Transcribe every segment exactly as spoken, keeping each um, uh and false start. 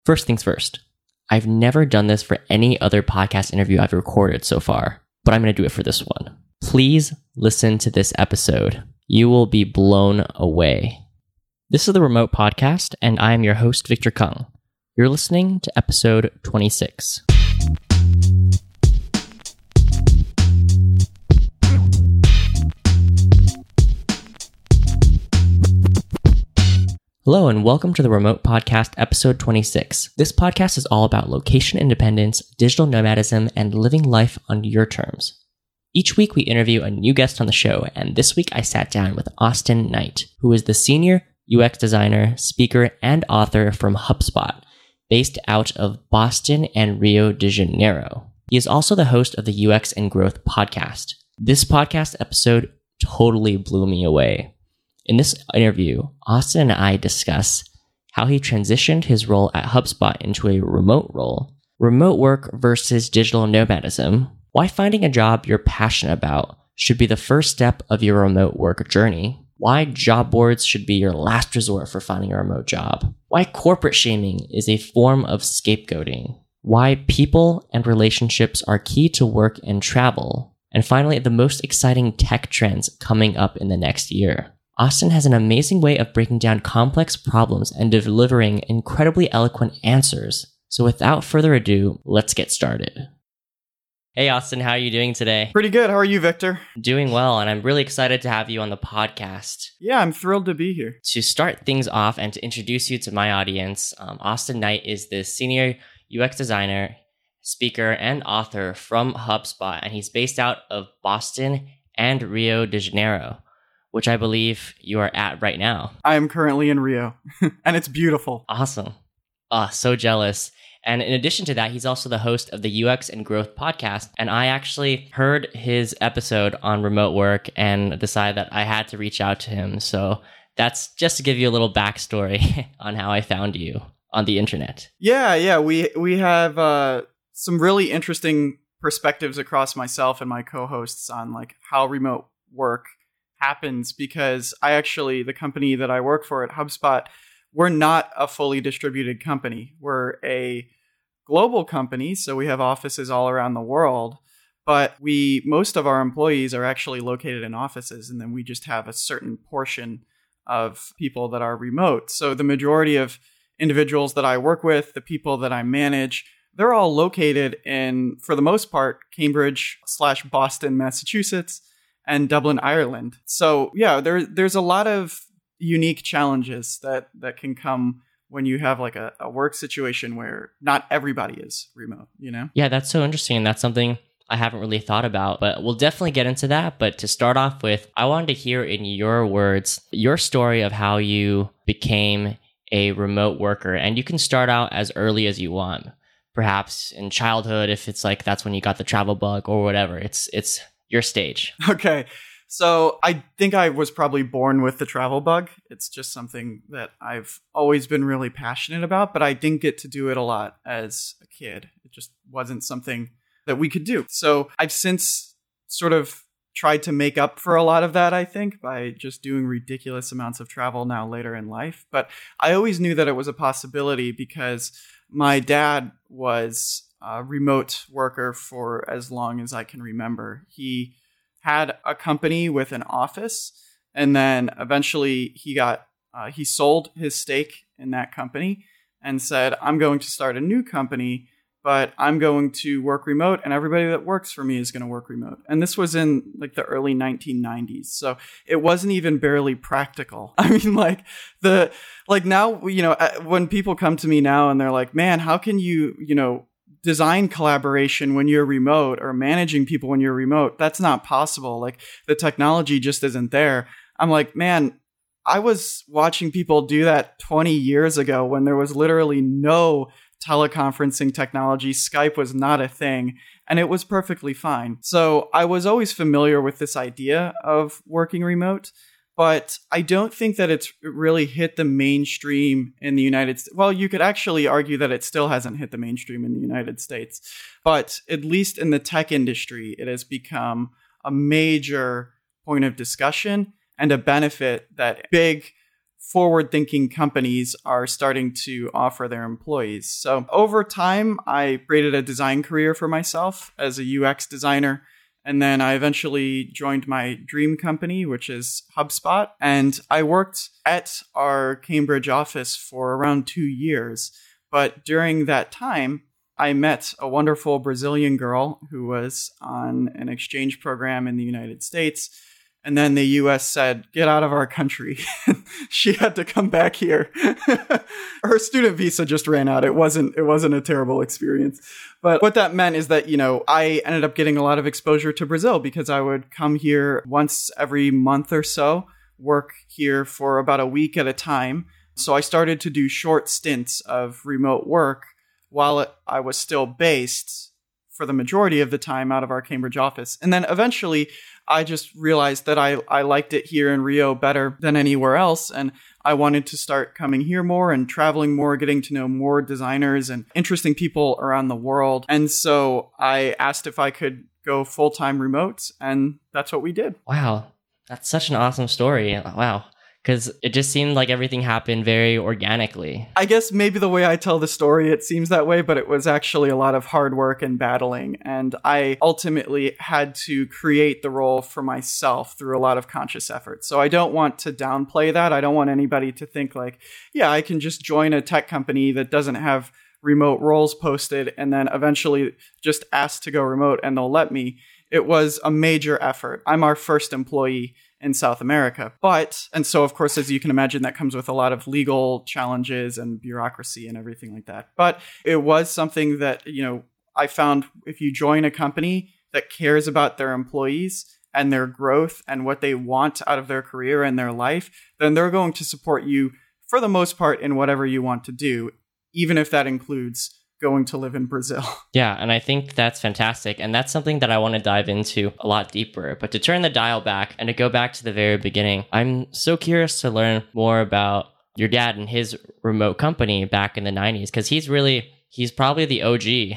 First things first, I've never done this for any other podcast interview I've recorded so far, but I'm going to do it for this one. Please listen to this episode. You will be blown away. This is the Remote Podcast, and I am your host, Victor Kung. You're listening to episode twenty-six. Hello and welcome to the Remote Podcast, episode twenty-six. This podcast is all about location independence, digital nomadism, and living life on your terms. Each week we interview a new guest on the show, and this week I sat down with Austin Knight, who is the senior U X designer, speaker, and author from HubSpot, based out of Boston and Rio de Janeiro. He is also the host of the U X and Growth podcast. This podcast episode totally blew me away. In this interview, Austin and I discuss how he transitioned his role at HubSpot into a remote role, remote work versus digital nomadism, why finding a job you're passionate about should be the first step of your remote work journey, why job boards should be your last resort for finding a remote job, why corporate shaming is a form of scapegoating, why people and relationships are key to work and travel, and finally, the most exciting tech trends coming up in the next year. Austin has an amazing way of breaking down complex problems and delivering incredibly eloquent answers. So without further ado, let's get started. Hey Austin, how are you doing today? Pretty good. How are you, Victor? Doing well, and I'm really excited to have you on the podcast. Yeah, I'm thrilled to be here. To start things off and to introduce you to my audience, um, Austin Knight is the senior U X designer, speaker, and author from HubSpot, and he's based out of Boston and Rio de Janeiro, which I believe you are at right now. I am currently in Rio, and it's beautiful. Awesome. Ah, so jealous. And in addition to that, he's also the host of the U X and Growth podcast. And I actually heard his episode on remote work and decided that I had to reach out to him. So that's just to give you a little backstory on how I found you on the internet. Yeah, yeah. We, we have uh, some really interesting perspectives across myself and my co-hosts on like how remote work happens, because I actually, the company that I work for at HubSpot, we're not a fully distributed company. We're a global company, so we have offices all around the world, but we, most of our employees are actually located in offices, and then we just have a certain portion of people that are remote. So the majority of individuals that I work with, the people that I manage, they're all located in, for the most part, Cambridge slash Boston, Massachusetts, and Dublin, Ireland. So yeah, there, there's a lot of unique challenges that, that can come when you have like a, a work situation where not everybody is remote, you know? Yeah, that's so interesting. That's something I haven't really thought about, but we'll definitely get into that. But to start off with, I wanted to hear in your words, your story of how you became a remote worker. And you can start out as early as you want, perhaps in childhood, if it's like, that's when you got the travel bug or whatever. It's, it's, your stage. Okay. So I think I was probably born with the travel bug. It's just something that I've always been really passionate about, but I didn't get to do it a lot as a kid. It just wasn't something that we could do. So I've since sort of tried to make up for a lot of that, I think, by just doing ridiculous amounts of travel now later in life. But I always knew that it was a possibility because my dad was a remote worker for as long as I can remember. He had a company with an office, and then eventually he got uh, he sold his stake in that company and said, I'm going to start a new company, but I'm going to work remote, and everybody that works for me is going to work remote. And this was in like the early nineteen nineties. So it wasn't even barely practical. I mean, like the like now, you know, when people come to me now and they're like, man, how can you, you know, design collaboration when you're remote or managing people when you're remote? That's not possible. Like the technology just isn't there. I'm like, man, I was watching people do that twenty years ago when there was literally no teleconferencing technology. Skype was not a thing, and it was perfectly fine. So I was always familiar with this idea of working remote, but I don't think that it's really hit the mainstream in the United States. Well, you could actually argue that it still hasn't hit the mainstream in the United States, but at least in the tech industry, it has become a major point of discussion and a benefit that big forward-thinking companies are starting to offer their employees. So over time, I created a design career for myself as a U X designer. And then I eventually joined my dream company, which is HubSpot. And I worked at our Cambridge office for around two years. But during that time, I met a wonderful Brazilian girl who was on an exchange program in the United States. And then the U S said, get out of our country. She had to come back here. Her student visa just ran out. It wasn't, it wasn't a terrible experience. But what that meant is that, you know, I ended up getting a lot of exposure to Brazil because I would come here once every month or so, work here for about a week at a time. So I started to do short stints of remote work while I was still based for the majority of the time out of our Cambridge office. And then eventually I just realized that I, I liked it here in Rio better than anywhere else. And I wanted to start coming here more and traveling more, getting to know more designers and interesting people around the world. And so I asked if I could go full-time remote, and that's what we did. Wow. That's such an awesome story. Wow. Because it just seemed like everything happened very organically. I guess maybe the way I tell the story, it seems that way, but it was actually a lot of hard work and battling. And I ultimately had to create the role for myself through a lot of conscious effort. So I don't want to downplay that. I don't want anybody to think like, yeah, I can just join a tech company that doesn't have remote roles posted and then eventually just ask to go remote and they'll let me. It was a major effort. I'm our first employee in South America. But, and so of course, as you can imagine, that comes with a lot of legal challenges and bureaucracy and everything like that. But it was something that, you know, I found if you join a company that cares about their employees and their growth and what they want out of their career and their life, then they're going to support you for the most part in whatever you want to do, even if that includes going to live in Brazil. Yeah, and I think that's fantastic. And that's something that I want to dive into a lot deeper. But to turn the dial back and to go back to the very beginning, I'm so curious to learn more about your dad and his remote company back in the nineties, because he's really, he's probably the O G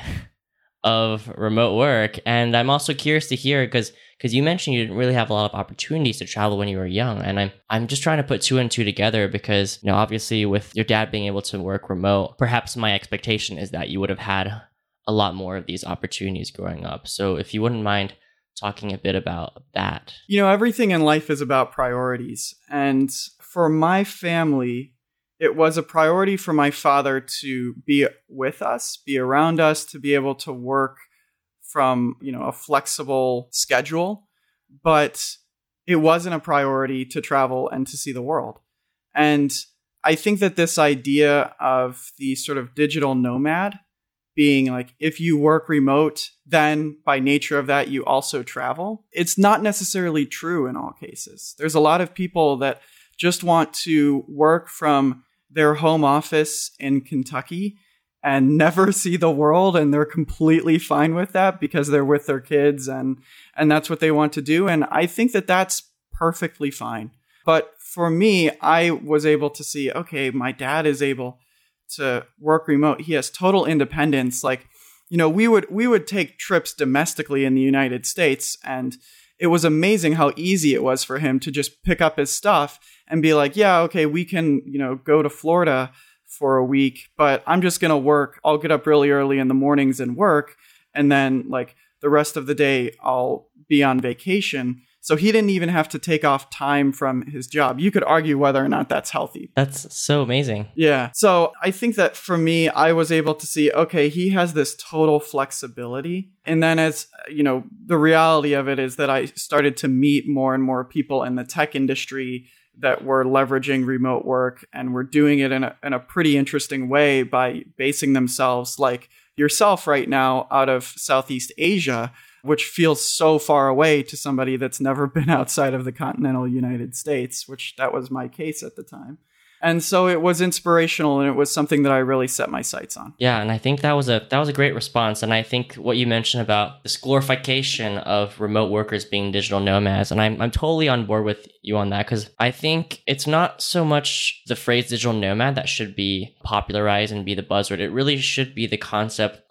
of remote work. And I'm also curious to hear, because because you mentioned you didn't really have a lot of opportunities to travel when you were young. And I'm I'm just trying to put two and two together because, you know, obviously with your dad being able to work remote, perhaps my expectation is that you would have had a lot more of these opportunities growing up. So if you wouldn't mind talking a bit about that. You know, everything in life is about priorities. And for my family, it was a priority for my father to be with us, be around us, to be able to work from, you know, a flexible schedule, but it wasn't a priority to travel and to see the world. And I think that this idea of the sort of digital nomad being like, if you work remote, then by nature of that, you also travel. It's not necessarily true in all cases. There's a lot of people that just want to work from their home office in Kentucky and never see the world, and they're completely fine with that because they're with their kids and and that's what they want to do. And I think that that's perfectly fine. But for me, I was able to see, okay, my dad is able to work remote. He has total independence. Like, you know, we would we would take trips domestically in the United States, and it was amazing how easy it was for him to just pick up his stuff and be like, yeah, okay, we can, you know, go to Florida for a week, but I'm just going to work. I'll get up really early in the mornings and work. And then like the rest of the day, I'll be on vacation. So he didn't even have to take off time from his job. You could argue whether or not that's healthy. That's so amazing. Yeah. So I think that for me, I was able to see, okay, he has this total flexibility. And then as, you know, the reality of it is that I started to meet more and more people in the tech industry that were leveraging remote work, and were doing it in a, in a pretty interesting way by basing themselves like yourself right now out of Southeast Asia, which feels so far away to somebody that's never been outside of the continental United States, which that was my case at the time. And so it was inspirational, and it was something that I really set my sights on. Yeah, and I think that was a that was a great response. And I think what you mentioned about this glorification of remote workers being digital nomads, and I'm I'm totally on board with you on that, because I think it's not so much the phrase digital nomad that should be popularized and be the buzzword. It really should be the concept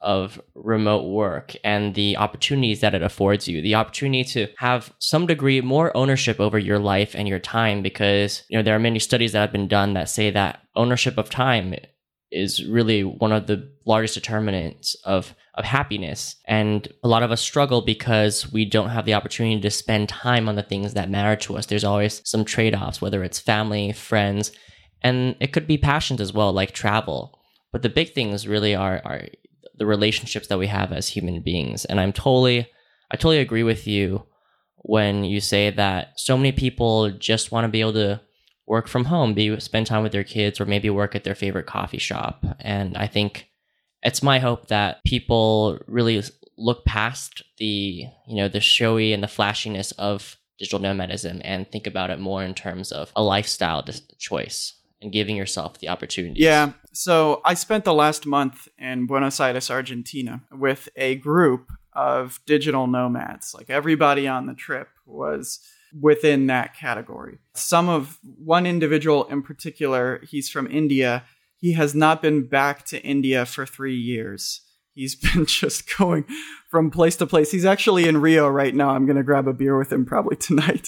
of remote work and the opportunities that it affords you, the opportunity to have some degree more ownership over your life and your time, because, you know, there are many studies that have been done that say that ownership of time is really one of the largest determinants of, of happiness. And a lot of us struggle because we don't have the opportunity to spend time on the things that matter to us. There's always some trade-offs, whether it's family, friends, and it could be passions as well, like travel. But the big things really are, are the relationships that we have as human beings. And I'm totally, I totally agree with you when you say that so many people just want to be able to work from home, be spend time with their kids, or maybe work at their favorite coffee shop. And I think it's my hope that people really look past the, you know, the showy and the flashiness of digital nomadism and think about it more in terms of a lifestyle choice and giving yourself the opportunity. Yeah. So I spent the last month in Buenos Aires, Argentina, with a group of digital nomads. Like, everybody on the trip was within that category. Some of one individual in particular, he's from India. He has not been back to India for three years. He's been just going from place to place. He's actually in Rio right now. I'm going to grab a beer with him probably tonight.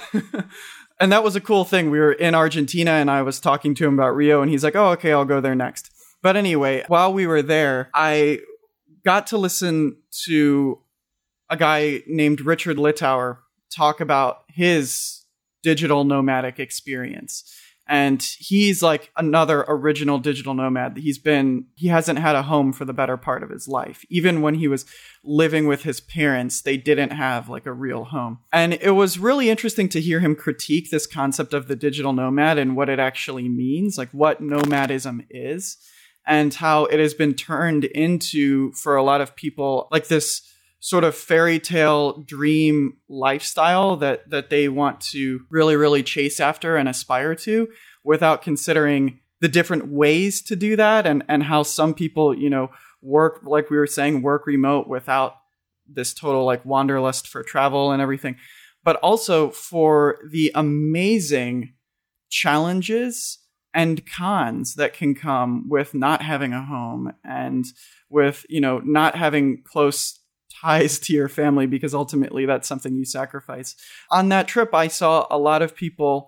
And that was a cool thing. We were in Argentina and I was talking to him about Rio and he's like, oh, okay, I'll go there next. But anyway, while we were there, I got to listen to a guy named Richard Littauer talk about his digital nomadic experience. And he's like another original digital nomad. He's been, he hasn't had a home for the better part of his life. Even when he was living with his parents, they didn't have like a real home. And it was really interesting to hear him critique this concept of the digital nomad and what it actually means, like what nomadism is, and how it has been turned into, for a lot of people, like this sort of fairy tale dream lifestyle that that they want to really, really chase after and aspire to, without considering the different ways to do that, and, and how some people, you know, work, like we were saying, work remote without this total like wanderlust for travel and everything, but also for the amazing challenges and cons that can come with not having a home and with, you know, not having close ties to your family, because ultimately that's something you sacrifice. On that trip, I saw a lot of people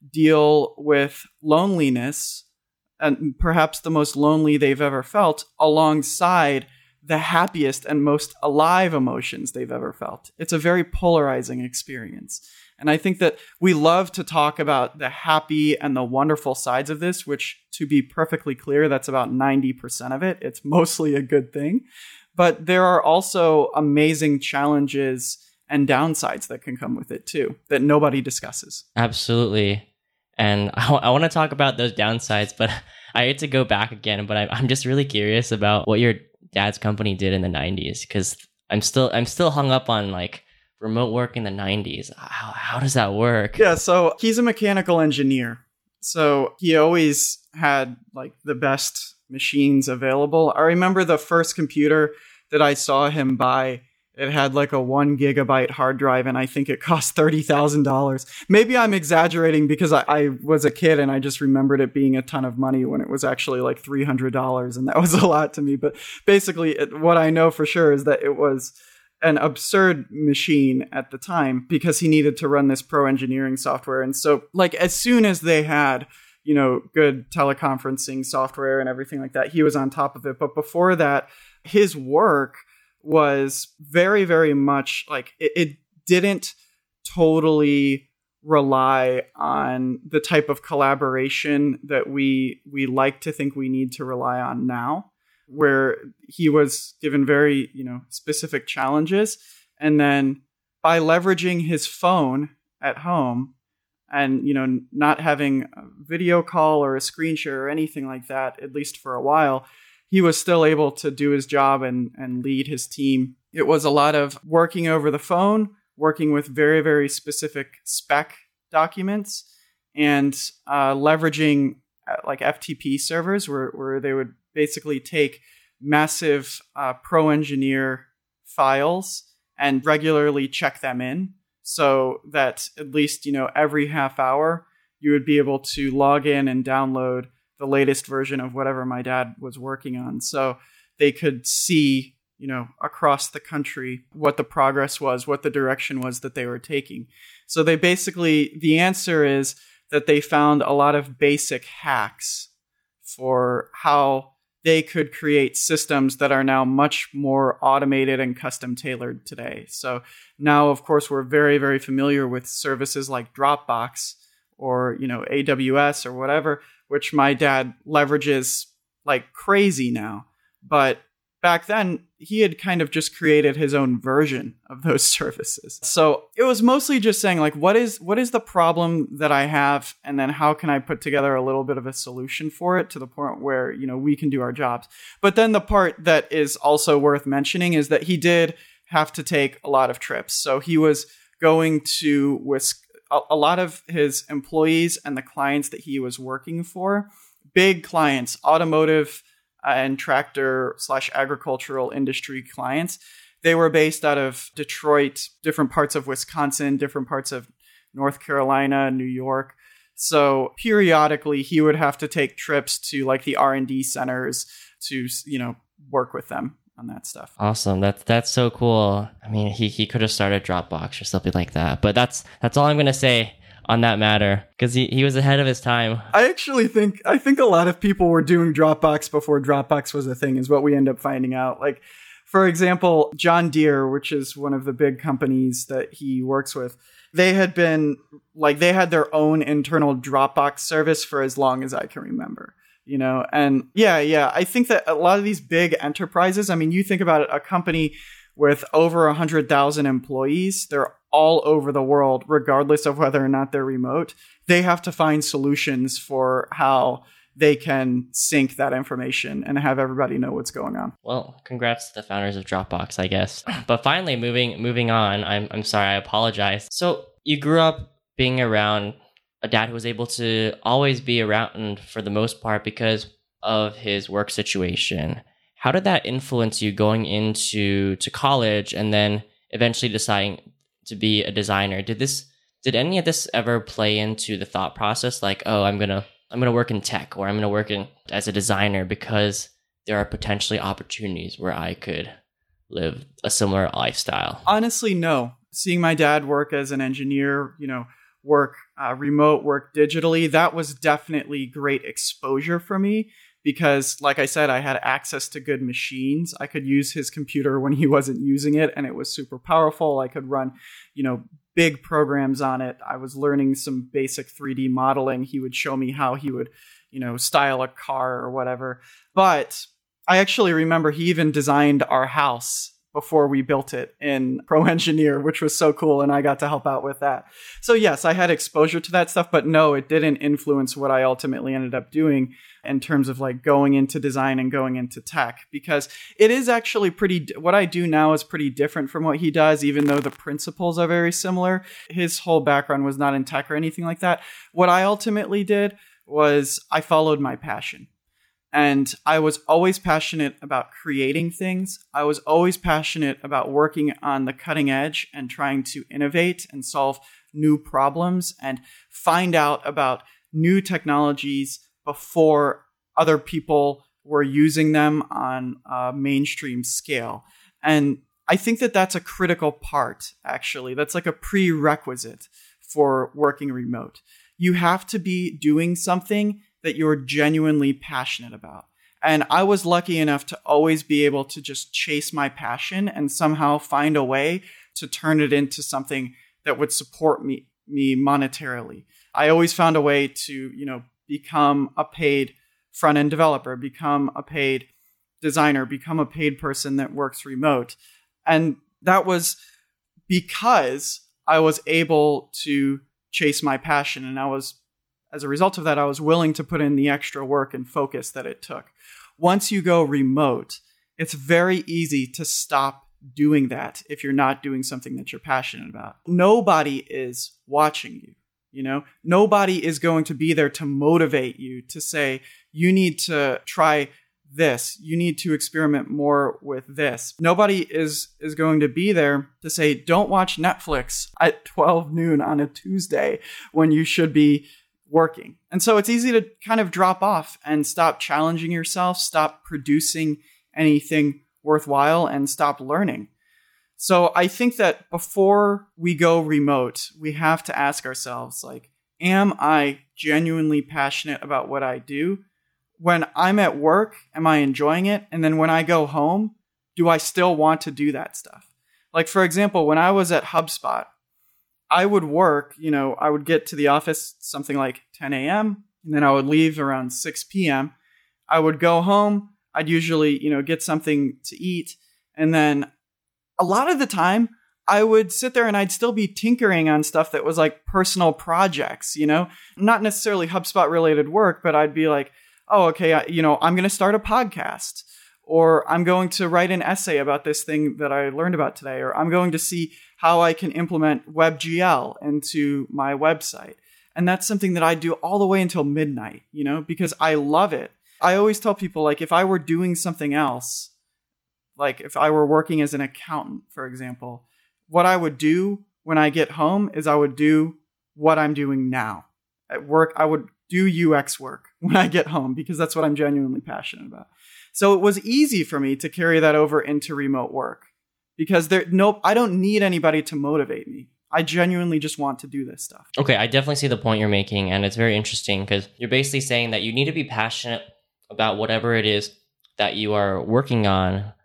deal with loneliness, and perhaps the most lonely they've ever felt, alongside the happiest and most alive emotions they've ever felt. It's a very polarizing experience. And I think that we love to talk about the happy and the wonderful sides of this, which, to be perfectly clear, that's about ninety percent of it. It's mostly a good thing. But there are also amazing challenges and downsides that can come with it too, that nobody discusses. Absolutely. And I, I want to talk about those downsides, but I hate to go back again, but I, I'm just really curious about what your dad's company did in the nineties, because I'm still I'm still hung up on like remote work in the nineties. How, how does that work? Yeah, so he's a mechanical engineer. So he always had like the best machines available. I remember the first computer that I saw him buy, it had like a one gigabyte hard drive, and I think it cost thirty thousand dollars. Maybe I'm exaggerating because I, I was a kid and I just remembered it being a ton of money when it was actually like three hundred dollars, and that was a lot to me. But basically, it, what I know for sure is that it was an absurd machine at the time because he needed to run this pro engineering software. And so like as soon as they had, you know, good teleconferencing software and everything like that, he was on top of it. But before that, his work was very, very much like it, it didn't totally rely on the type of collaboration that we we like to think we need to rely on now, where he was given very, you know, specific challenges. And then by leveraging his phone at home, and, you know, not having a video call or a screen share or anything like that, at least for a while, he was still able to do his job and, and lead his team. It was a lot of working over the phone, working with very, very specific spec documents, and uh, leveraging uh, like F T P servers where, where they would basically take massive uh, pro engineer files and regularly check them in, so that at least, you know, every half hour you would be able to log in and download the latest version of whatever my dad was working on. So they could see, you know, across the country what the progress was, what the direction was that they were taking. So they basically, the answer is that they found a lot of basic hacks for how they could create systems that are now much more automated and custom tailored today. So now, of course, we're very, very familiar with services like Dropbox or, you know, A W S or whatever, which my dad leverages like crazy now. But back then, he had kind of just created his own version of those services. So it was mostly just saying, like, what is what is the problem that I have? And then how can I put together a little bit of a solution for it to the point where, you know, we can do our jobs. But then the part that is also worth mentioning is that he did have to take a lot of trips. So he was going to Wisconsin. A lot of his employees and the clients that he was working for, big clients, automotive and tractor slash agricultural industry clients, they were based out of Detroit, different parts of Wisconsin, different parts of North Carolina, New York. So periodically he would have to take trips to like the R and D centers to, you know, work with them on that stuff. Awesome. That's that's so cool. I mean, he he could have started Dropbox or something like that. But that's that's all I'm going to say on that matter, because he, he was ahead of his time. I actually think I think a lot of people were doing Dropbox before Dropbox was a thing, is what we end up finding out. Like, for example, John Deere, which is one of the big companies that he works with, they had been like they had their own internal Dropbox service for as long as I can remember. You know, and yeah, yeah, I think that a lot of these big enterprises, I mean, you think about it, a company with over one hundred thousand employees, they're all over the world, regardless of whether or not they're remote. They have to find solutions for how they can sync that information and have everybody know what's going on. Well, congrats to the founders of Dropbox, I guess. But finally, moving moving on, I'm I'm sorry, I apologize. So you grew up being around a dad who was able to always be around for the most part because of his work situation. How did that influence you going into to college and then eventually deciding to be a designer? Did this did any of this ever play into the thought process, like, oh, I'm gonna I'm gonna work in tech, or I'm gonna work in as a designer because there are potentially opportunities where I could live a similar lifestyle? Honestly, no. Seeing my dad work as an engineer, you know, work uh, remote, work digitally, that was definitely great exposure for me because, like I said, I had access to good machines. I could use his computer when he wasn't using it, and it was super powerful. I could run, you know, big programs on it. I was learning some basic three D modeling. He would show me how he would, you know, style a car or whatever. But I actually remember he even designed our house before we built it in Pro Engineer, which was so cool. And I got to help out with that. So yes, I had exposure to that stuff, but no, it didn't influence what I ultimately ended up doing in terms of like going into design and going into tech, because it is actually pretty, what I do now is pretty different from what he does, even though the principles are very similar. His whole background was not in tech or anything like that. What I ultimately did was I followed my passion. And I was always passionate about creating things. I was always passionate about working on the cutting edge and trying to innovate and solve new problems and find out about new technologies before other people were using them on a mainstream scale. And I think that that's a critical part, actually. That's like a prerequisite for working remote. You have to be doing something that you're genuinely passionate about. And I was lucky enough to always be able to just chase my passion and somehow find a way to turn it into something that would support me, me monetarily. I always found a way to, you know, become a paid front-end developer, become a paid designer, become a paid person that works remote. And that was because I was able to chase my passion, and I was As a result of that, I was willing to put in the extra work and focus that it took. Once you go remote, it's very easy to stop doing that if you're not doing something that you're passionate about. Nobody is watching you, you know? Nobody is going to be there to motivate you to say, you need to try this. You need to experiment more with this. Nobody is, is going to be there to say, don't watch Netflix at twelve noon on a Tuesday when you should be working. And so it's easy to kind of drop off and stop challenging yourself, stop producing anything worthwhile and stop learning. So I think that before we go remote, we have to ask ourselves, like, am I genuinely passionate about what I do? When I'm at work, am I enjoying it? And then when I go home, do I still want to do that stuff? Like, for example, when I was at HubSpot, I would work, you know, I would get to the office something like ten a.m. and then I would leave around six p.m. I would go home. I'd usually, you know, get something to eat. And then a lot of the time I would sit there and I'd still be tinkering on stuff that was like personal projects, you know, not necessarily HubSpot related work, but I'd be like, oh, okay, I, you know, I'm going to start a podcast, or I'm going to write an essay about this thing that I learned about today, or I'm going to see how I can implement WebGL into my website. And that's something that I do all the way until midnight, you know, because I love it. I always tell people, like, if I were doing something else, like if I were working as an accountant, for example, what I would do when I get home is I would do what I'm doing now. At work, I would do U X work when I get home because that's what I'm genuinely passionate about. So it was easy for me to carry that over into remote work because there, nope, I don't need anybody to motivate me. I genuinely just want to do this stuff. Okay, I definitely see the point you're making, and it's very interesting because you're basically saying that you need to be passionate about whatever it is that you are working on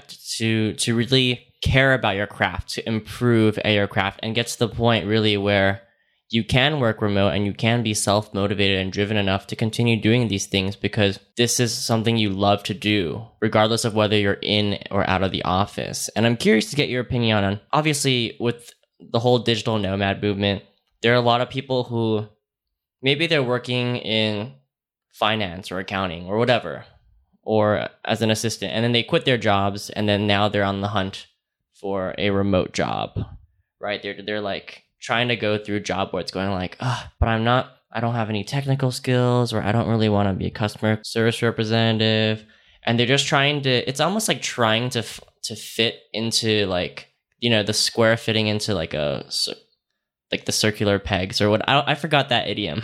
to to really care about your craft, to improve at your craft, and get to the point really where you can work remote and you can be self-motivated and driven enough to continue doing these things because this is something you love to do, regardless of whether you're in or out of the office. And I'm curious to get your opinion on, obviously, with the whole digital nomad movement, there are a lot of people who maybe they're working in finance or accounting or whatever, or as an assistant, and then they quit their jobs and then now they're on the hunt for a remote job, right? They're, they're like, trying to go through job boards going like, ah, but I'm not, I don't have any technical skills, or I don't really want to be a customer service representative. And they're just trying to, it's almost like trying to, f- to fit into like, you know, the square fitting into like a, like the circular pegs or what, I, I forgot that idiom.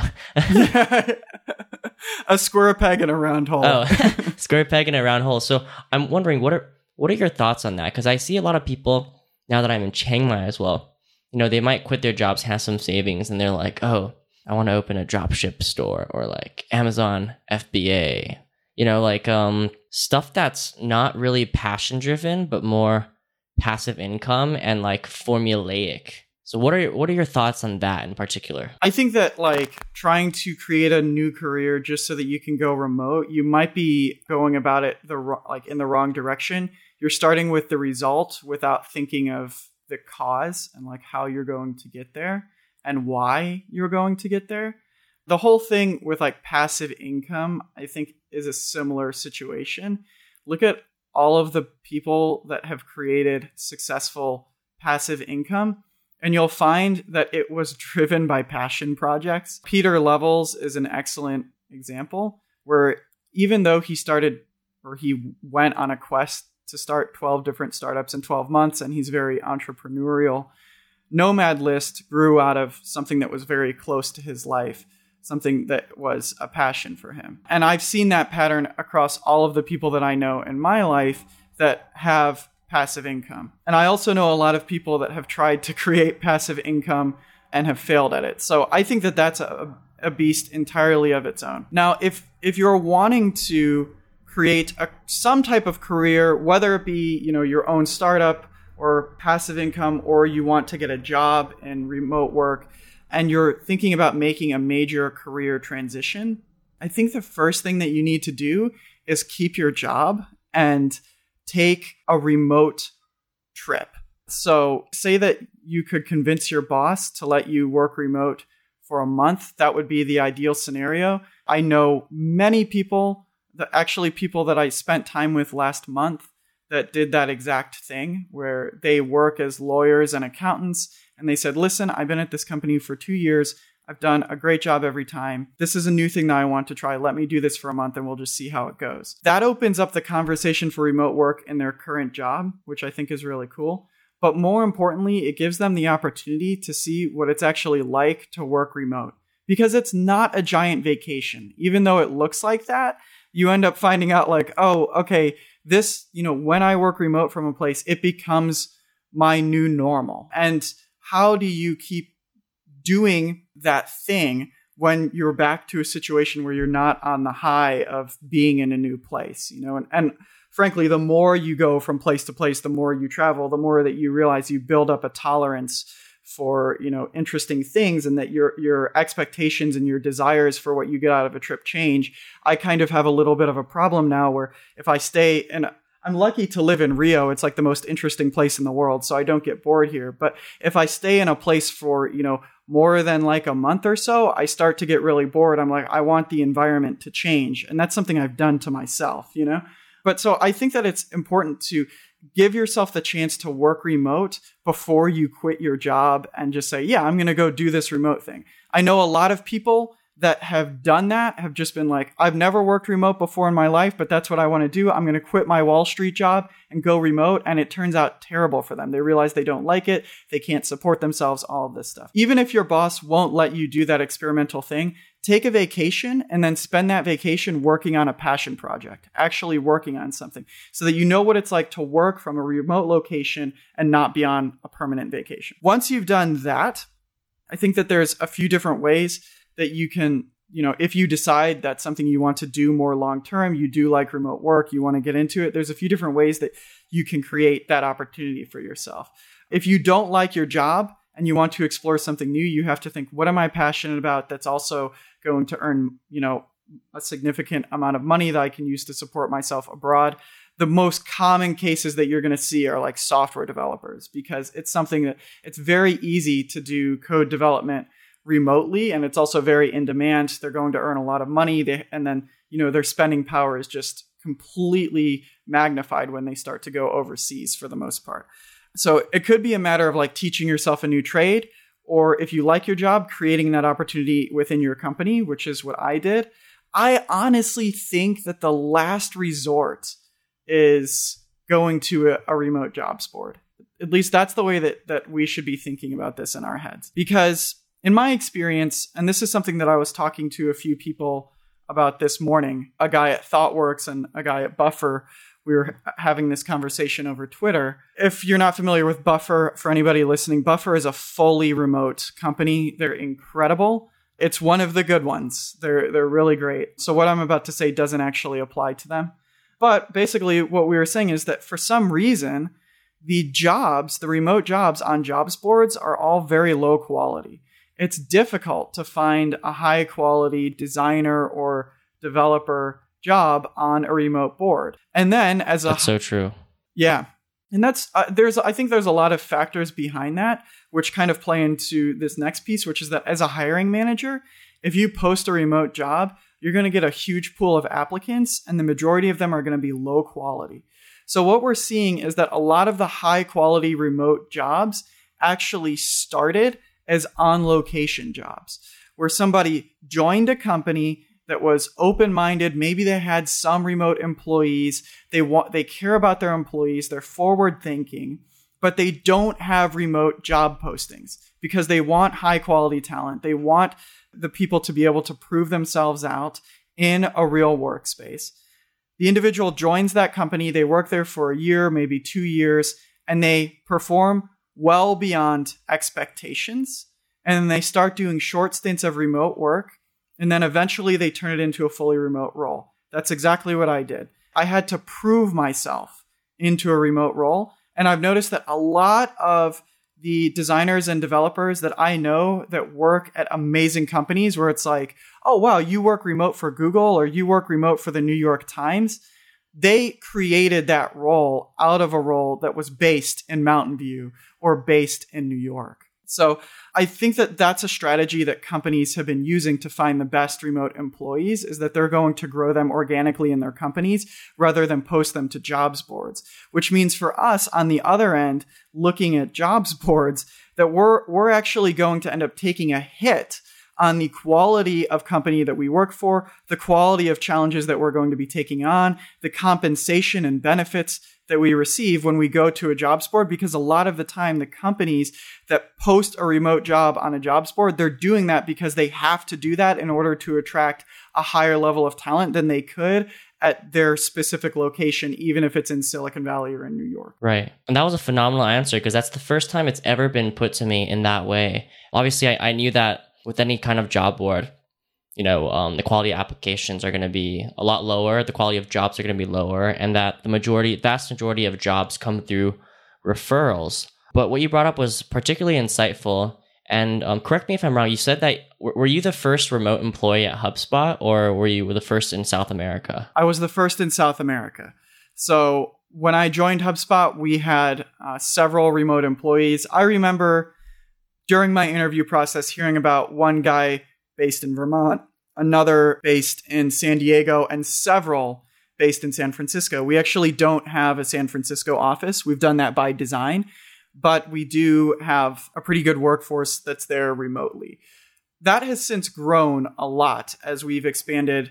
A square peg in a round hole. Oh, square peg in a round hole. So I'm wondering, what are, what are your thoughts on that? Because I see a lot of people now that I'm in Chiang Mai as well, you know, they might quit their jobs, have some savings, and they're like, oh, I want to open a dropship store or like Amazon F B A, you know, like um, stuff that's not really passion driven, but more passive income and like formulaic. So what are what are your thoughts on that in particular? I think that like trying to create a new career just so that you can go remote, you might be going about it the like in the wrong direction. You're starting with the result without thinking of the cause and like how you're going to get there and why you're going to get there. The whole thing with like passive income, I think, is a similar situation. Look at all of the people that have created successful passive income, and you'll find that it was driven by passion projects. Pieter Levels is an excellent example where even though he started or he went on a quest to start twelve different startups in twelve months, and he's very entrepreneurial, Nomad List grew out of something that was very close to his life, something that was a passion for him. And I've seen that pattern across all of the people that I know in my life that have passive income. And I also know a lot of people that have tried to create passive income and have failed at it. So I think that that's a, a beast entirely of its own. Now, if if you're wanting to create a, some type of career, whether it be, you know, your own startup or passive income, or you want to get a job in remote work, and you're thinking about making a major career transition, I think the first thing that you need to do is keep your job and take a remote trip. So say that you could convince your boss to let you work remote for a month. That would be the ideal scenario. I know many people, that actually people that I spent time with last month, that did that exact thing where they work as lawyers and accountants. And they said, listen, I've been at this company for two years. I've done a great job every time. This is a new thing that I want to try. Let me do this for a month and we'll just see how it goes. That opens up the conversation for remote work in their current job, which I think is really cool. But more importantly, it gives them the opportunity to see what it's actually like to work remote, because it's not a giant vacation. Even though it looks like that, you end up finding out like, oh, okay, this, you know, when I work remote from a place, it becomes my new normal. And how do you keep doing that thing when you're back to a situation where you're not on the high of being in a new place, you know? And, and frankly, the more you go from place to place, the more you travel, the more that you realize you build up a tolerance for, you know, interesting things, and that your your expectations and your desires for what you get out of a trip change. I kind of have a little bit of a problem now where if I stay, and I'm lucky to live in Rio, it's like the most interesting place in the world, so I don't get bored here. But if I stay in a place for, you know, more than like a month or so, I start to get really bored. I'm like, I want the environment to change. And that's something I've done to myself, you know? But so I think that it's important to give yourself the chance to work remote before you quit your job and just say, yeah, I'm going to go do this remote thing. I know a lot of people that have done that have just been like, I've never worked remote before in my life, but that's what I want to do. I'm going to quit my Wall Street job and go remote. And it turns out terrible for them. They realize they don't like it. They can't support themselves, all of this stuff. Even if your boss won't let you do that experimental thing, take a vacation and then spend that vacation working on a passion project, actually working on something, so that you know what it's like to work from a remote location and not be on a permanent vacation. Once you've done that, I think that there's a few different ways that you can, you know, if you decide that's something you want to do more long-term, you do like remote work, you want to get into it, there's a few different ways that you can create that opportunity for yourself. If you don't like your job and you want to explore something new, you have to think, what am I passionate about that's also going to earn, you know, a significant amount of money that I can use to support myself abroad? The most common cases that you're going to see are like software developers, because it's something that it's very easy to do code development remotely, and it's also very in demand. They're going to earn a lot of money, they, and then, you know, their spending power is just completely magnified when they start to go overseas for the most part. So it could be a matter of like teaching yourself a new trade, or if you like your job, creating that opportunity within your company, which is what I did. I honestly think that the last resort is going to a, a remote jobs board. At least that's the way that, that we should be thinking about this in our heads. Because in my experience, and this is something that I was talking to a few people about this morning, a guy at ThoughtWorks and a guy at Buffer, we were having this conversation over Twitter. If you're not familiar with Buffer, for anybody listening, Buffer is a fully remote company. They're incredible. It's one of the good ones. They're they're really great. So what I'm about to say doesn't actually apply to them. But basically what we were saying is that for some reason, the jobs, the remote jobs on jobs boards are all very low quality. It's difficult to find a high quality designer or developer job on a remote board. And then as a That's so true. Yeah. And that's uh, there's I think there's a lot of factors behind that which kind of play into this next piece, which is that as a hiring manager, if you post a remote job, you're going to get a huge pool of applicants, and the majority of them are going to be low quality. So what we're seeing is that a lot of the high quality remote jobs actually started as on-location jobs, where somebody joined a company that was open-minded. Maybe they had some remote employees. They want, they care about their employees. They're forward-thinking, but they don't have remote job postings because they want high-quality talent. They want the people to be able to prove themselves out in a real workspace. The individual joins that company. They work there for a year, maybe two years, and they perform well beyond expectations. And then they start doing short stints of remote work. And then eventually they turn it into a fully remote role. That's exactly what I did. I had to prove myself into a remote role. And I've noticed that a lot of the designers and developers that I know that work at amazing companies where it's like, oh, wow, you work remote for Google or you work remote for the New York Times. They created that role out of a role that was based in Mountain View or based in New York. So I think that that's a strategy that companies have been using to find the best remote employees, is that they're going to grow them organically in their companies rather than post them to jobs boards, which means for us on the other end, looking at jobs boards, that we're, we're actually going to end up taking a hit on the quality of company that we work for, the quality of challenges that we're going to be taking on, the compensation and benefits that we receive when we go to a jobs board, because a lot of the time the companies that post a remote job on a jobs board, they're doing that because they have to do that in order to attract a higher level of talent than they could at their specific location, even if it's in Silicon Valley or in New York. Right. And that was a phenomenal answer because that's the first time it's ever been put to me in that way. Obviously, I, I knew that with any kind of job board, you know, um, the quality of applications are going to be a lot lower. The quality of jobs are going to be lower, and that the majority, vast majority of jobs come through referrals. But what you brought up was particularly insightful. And um, correct me if I'm wrong. You said that were you the first remote employee at HubSpot, or were you the first in South America? I was the first in South America. So when I joined HubSpot, we had uh, several remote employees. I remember during my interview process hearing about one guy based in Vermont, another based in San Diego, and several based in San Francisco. We actually don't have a San Francisco office. We've done that by design, but we do have a pretty good workforce that's there remotely. That has since grown a lot as we've expanded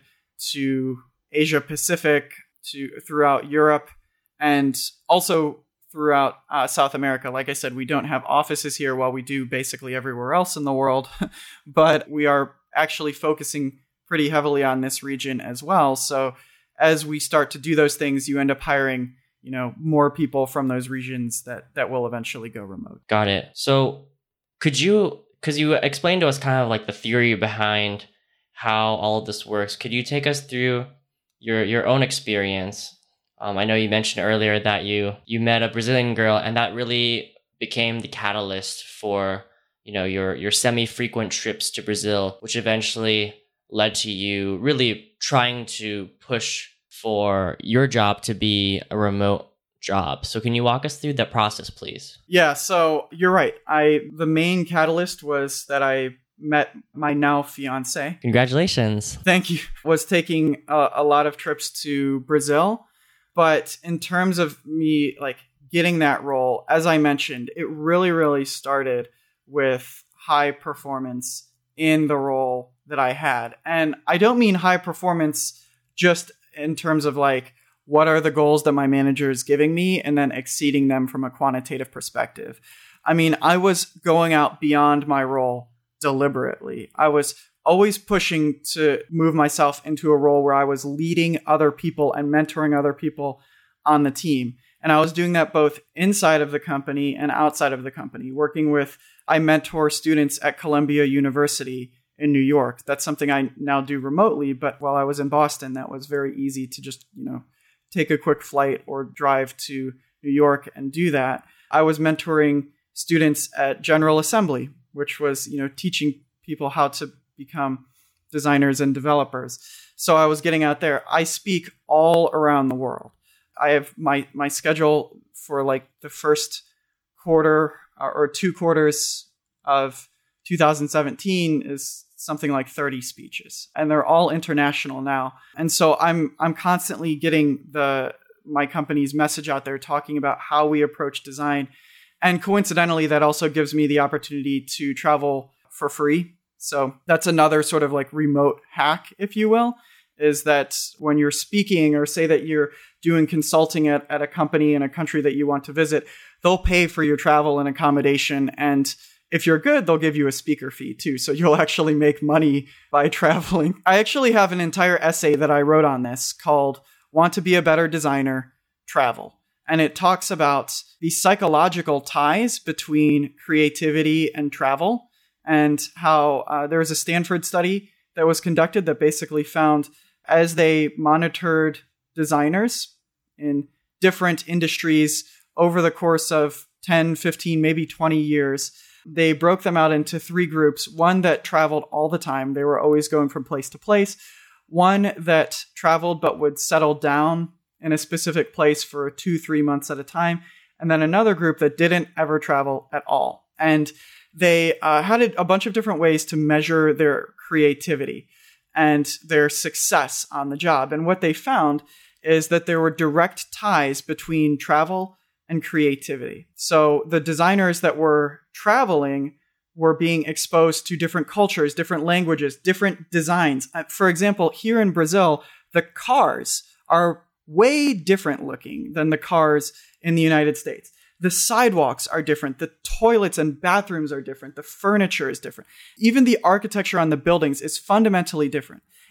to Asia Pacific, to throughout Europe, and also throughout uh, South America. Like I said, we don't have offices here while we do basically everywhere else in the world, but we are actually focusing pretty heavily on this region as well. So as we start to do those things, you end up hiring, you know, more people from those regions that, that will eventually go remote. Got it. So could you, because you explained to us kind of like the theory behind how all of this works, could you take us through your your own experience? Um, I know you mentioned earlier that you you met a Brazilian girl, and that really became the catalyst for, you know, your your semi-frequent trips to Brazil, which eventually led to you really trying to push for your job to be a remote job. So can you walk us through that process, please? Yeah, so you're right. I the main catalyst was that I met my now fiance. Congratulations. Thank you. Was taking a, a lot of trips to Brazil. But in terms of me like getting that role, as I mentioned, it really, really started with high performance in the role that I had. And I don't mean high performance just in terms of like, what are the goals that my manager is giving me and then exceeding them from a quantitative perspective. I mean, I was going out beyond my role deliberately. I was always pushing to move myself into a role where I was leading other people and mentoring other people on the team. And I was doing that both inside of the company and outside of the company, working with, I mentor students at Columbia University in New York. That's something I now do remotely, but while I was in Boston, that was very easy to just, you know, take a quick flight or drive to New York and do that. I was mentoring students at General Assembly, which was, you know, teaching people how to become designers and developers. So I was getting out there. I speak all around the world. I have my, my schedule for like the first quarter or two quarters of two thousand seventeen is something like thirty speeches, and they're all international now. And so I'm I'm constantly getting the my company's message out there, talking about how we approach design. And coincidentally, that also gives me the opportunity to travel for free. So that's another sort of like remote hack, if you will, is that when you're speaking, or say that you're doing consulting at, at a company in a country that you want to visit, they'll pay for your travel and accommodation. And if you're good, they'll give you a speaker fee too. So you'll actually make money by traveling. I actually have an entire essay that I wrote on this called Want to Be a Better Designer? Travel. And it talks about the psychological ties between creativity and travel, and how uh, there was a Stanford study that was conducted that basically found, as they monitored designers in different industries over the course of ten, fifteen, maybe twenty years, they broke them out into three groups. One that traveled all the time. They were always going from place to place. One that traveled but would settle down in a specific place for two, three months at a time. And then another group that didn't ever travel at all. And they uh, had a bunch of different ways to measure their creativity and their success on the job. And what they found is that there were direct ties between travel and creativity. So the designers that were traveling were being exposed to different cultures, different languages, different designs. For example, here in Brazil, the cars are way different looking than the cars in the United States. The sidewalks are different. The toilets and bathrooms are different. The furniture is different. Even the architecture on the buildings is fundamentally different.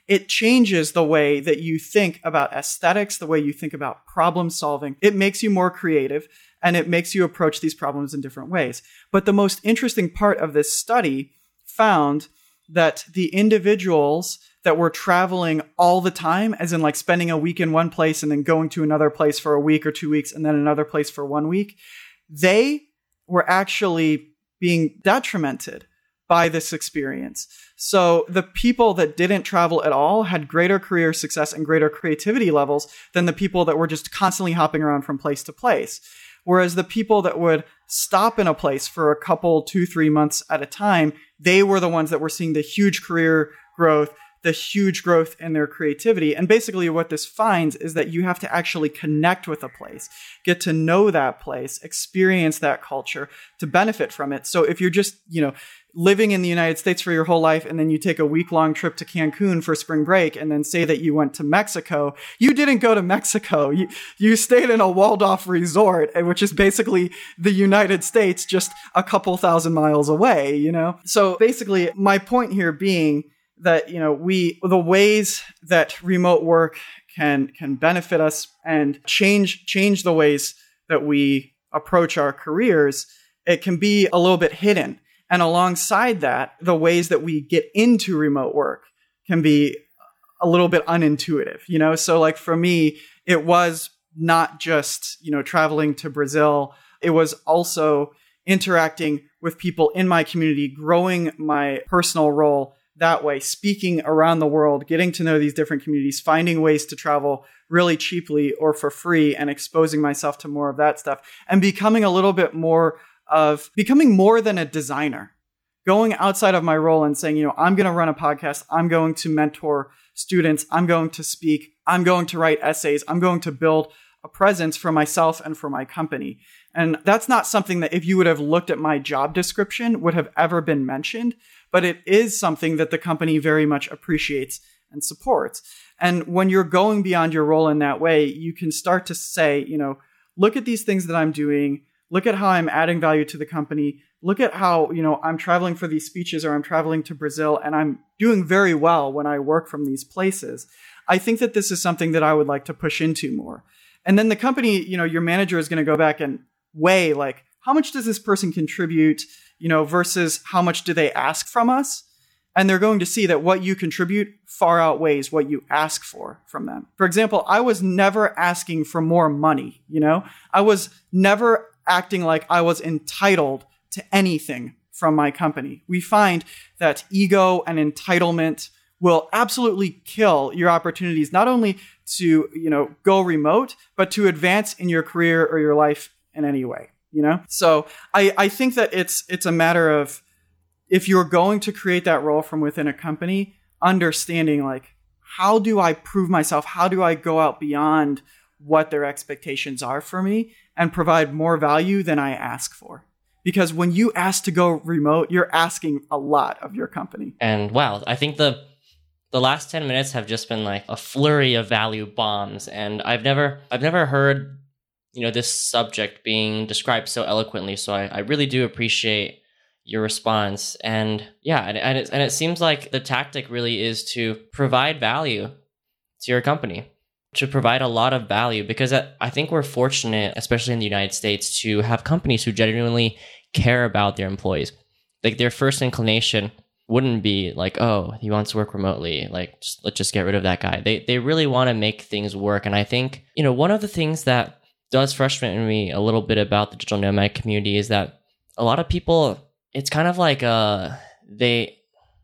it changes the way that you think about aesthetics, the way you think about problem solving. It makes you more creative, and it makes you approach these problems in different ways. But the most interesting part of this study found that the individuals that were traveling all the time, as in like spending a week in one place and then going to another place for a week or two weeks and then another place for one week, they were actually being detrimented by this experience. So the people that didn't travel at all had greater career success and greater creativity levels than the people that were just constantly hopping around from place to place. Whereas the people that would stop in a place for a couple, two, three months at a time, they were the ones that were seeing the huge career growth, the huge growth in their creativity. And basically what this finds is that you have to actually connect with a place, get to know that place, experience that culture to benefit from it. So if you're just, you know, living in the United States for your whole life, and then you take a week-long trip to Cancun for spring break, and then say that you went to Mexico, you didn't go to Mexico. You you stayed in a walled-off resort, which is basically the United States just a couple thousand miles away, you know? So basically, my point here being that, you know, we, the ways that remote work can can benefit us and change change the ways that we approach our careers, it can be a little bit hidden. And alongside that, the ways that we get into remote work can be a little bit unintuitive, you know? So like for me, it was not just, you know, traveling to Brazil. It was also interacting with people in my community, growing my personal role that way, speaking around the world, getting to know these different communities, finding ways to travel really cheaply or for free, and exposing myself to more of that stuff, and becoming a little bit more of becoming more than a designer, going outside of my role and saying, you know, I'm going to run a podcast. I'm going to mentor students. I'm going to speak. I'm going to write essays. I'm going to build a presence for myself and for my company. And that's not something that if you would have looked at my job description would have ever been mentioned, but it is something that the company very much appreciates and supports. And when you're going beyond your role in that way, you can start to say, you know, look at these things that I'm doing. Look at how I'm adding value to the company. Look at how, you know, I'm traveling for these speeches, or I'm traveling to Brazil, and I'm doing very well when I work from these places. I think that this is something that I would like to push into more. And then the company, you know, your manager is going to go back and weigh, like, how much does this person contribute, you know, versus how much do they ask from us? And they're going to see that what you contribute far outweighs what you ask for from them. For example, I was never asking for more money, you know? I was never acting like I was entitled to anything from my company. We find that ego and entitlement will absolutely kill your opportunities, not only to, you know, go remote, but to advance in your career or your life in any way, you know? So I, I think that it's, it's a matter of, if you're going to create that role from within a company, understanding like, how do I prove myself? How do I go out beyond what their expectations are for me and provide more value than I ask for? Because when you ask to go remote, you're asking a lot of your company. And wow, I think the the last ten minutes have just been like a flurry of value bombs. And I've never I've never heard, you know, this subject being described so eloquently. So I, I really do appreciate your response. And yeah, and, and, it, and it seems like the tactic really is to provide value to your company, to provide a lot of value, because I think we're fortunate, especially in the United States, to have companies who genuinely care about their employees. Like their first inclination wouldn't be like, oh, he wants to work remotely, like just, let's just get rid of that guy. They they really want to make things work. And I think, you know, one of the things that does frustrate me a little bit about the digital nomad community is that a lot of people, it's kind of like uh they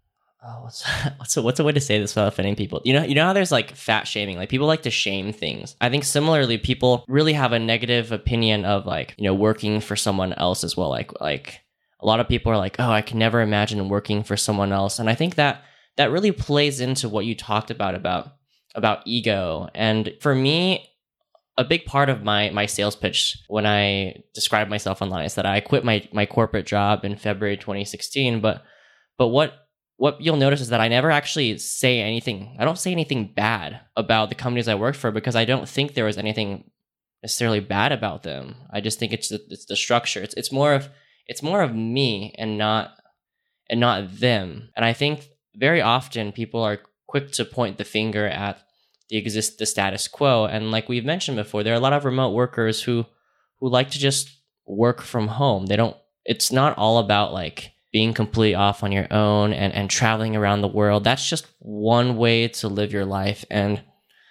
oh what's what's a, what's a way to say this without offending people? You know, you know how there's like fat shaming, like people like to shame things. I think similarly, people really have a negative opinion of like, you know, working for someone else as well. Like like a lot of people are like, oh, I can never imagine working for someone else. And I think that that really plays into what you talked about about about ego. And for me, a big part of my my sales pitch when I describe myself online is that I quit my my corporate job in February twenty sixteen. But but what what you'll notice is that I never actually say anything. I don't say anything bad about the companies I worked for, because I don't think there was anything necessarily bad about them. I just think it's the, it's the structure. It's it's more of it's more of me and not and not them. And I think very often people are quick to point the finger at the exist the status quo. And like we've mentioned before, there are a lot of remote workers who who like to just work from home. They don't, it's not all about like being completely off on your own and, and traveling around the world. That's just one way to live your life. And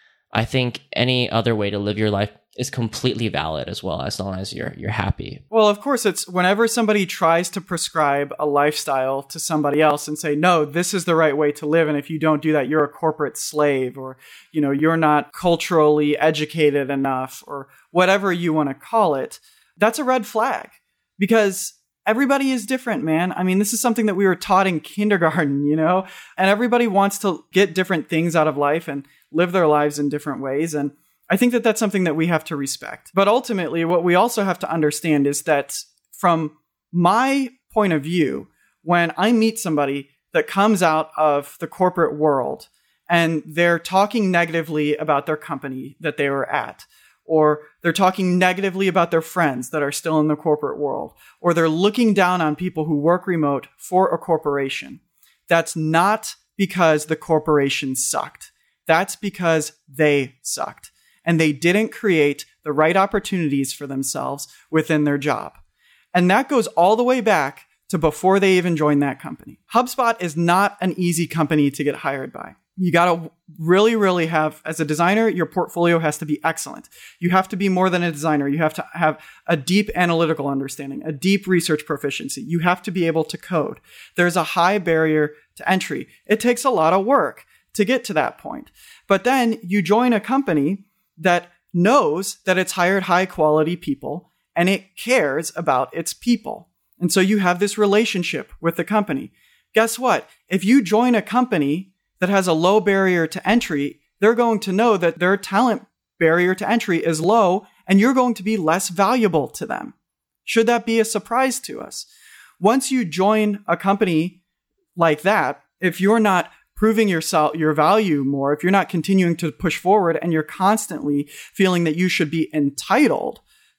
I think any other way to live your life is completely valid as well, as long as you're you're happy. Well, of course, it's whenever somebody tries to prescribe a lifestyle to somebody else and say, no, this is the right way to live. And if you don't do that, you're a corporate slave, or, you know, you're not culturally educated enough, or whatever you want to call it. That's a red flag, because everybody is different, man. I mean, this is something that we were taught in kindergarten, you know, and everybody wants to get different things out of life and live their lives in different ways. And I think that that's something that we have to respect. But ultimately, what we also have to understand is that from my point of view, when I meet somebody that comes out of the corporate world and they're talking negatively about their company that they were at, or they're talking negatively about their friends that are still in the corporate world, or they're looking down on people who work remote for a corporation, that's not because the corporation sucked. That's because they sucked. And they didn't create the right opportunities for themselves within their job. And that goes all the way back to before they even joined that company. HubSpot is not an easy company to get hired by. You got to really, really have, as a designer, your portfolio has to be excellent. You have to be more than a designer. You have to have a deep analytical understanding, a deep research proficiency. You have to be able to code. There's a high barrier to entry. It takes a lot of work to get to that point. But then you join a company that knows that it's hired high quality people and it cares about its people. And so you have this relationship with the company. Guess what? If you join a company that has a low barrier to entry, they're going to know that their talent barrier to entry is low and you're going to be less valuable to them. Should that be a surprise to us? Once you join a company like that, if you're not proving yourself, your value more, if you're not continuing to push forward and you're constantly feeling that you should be entitled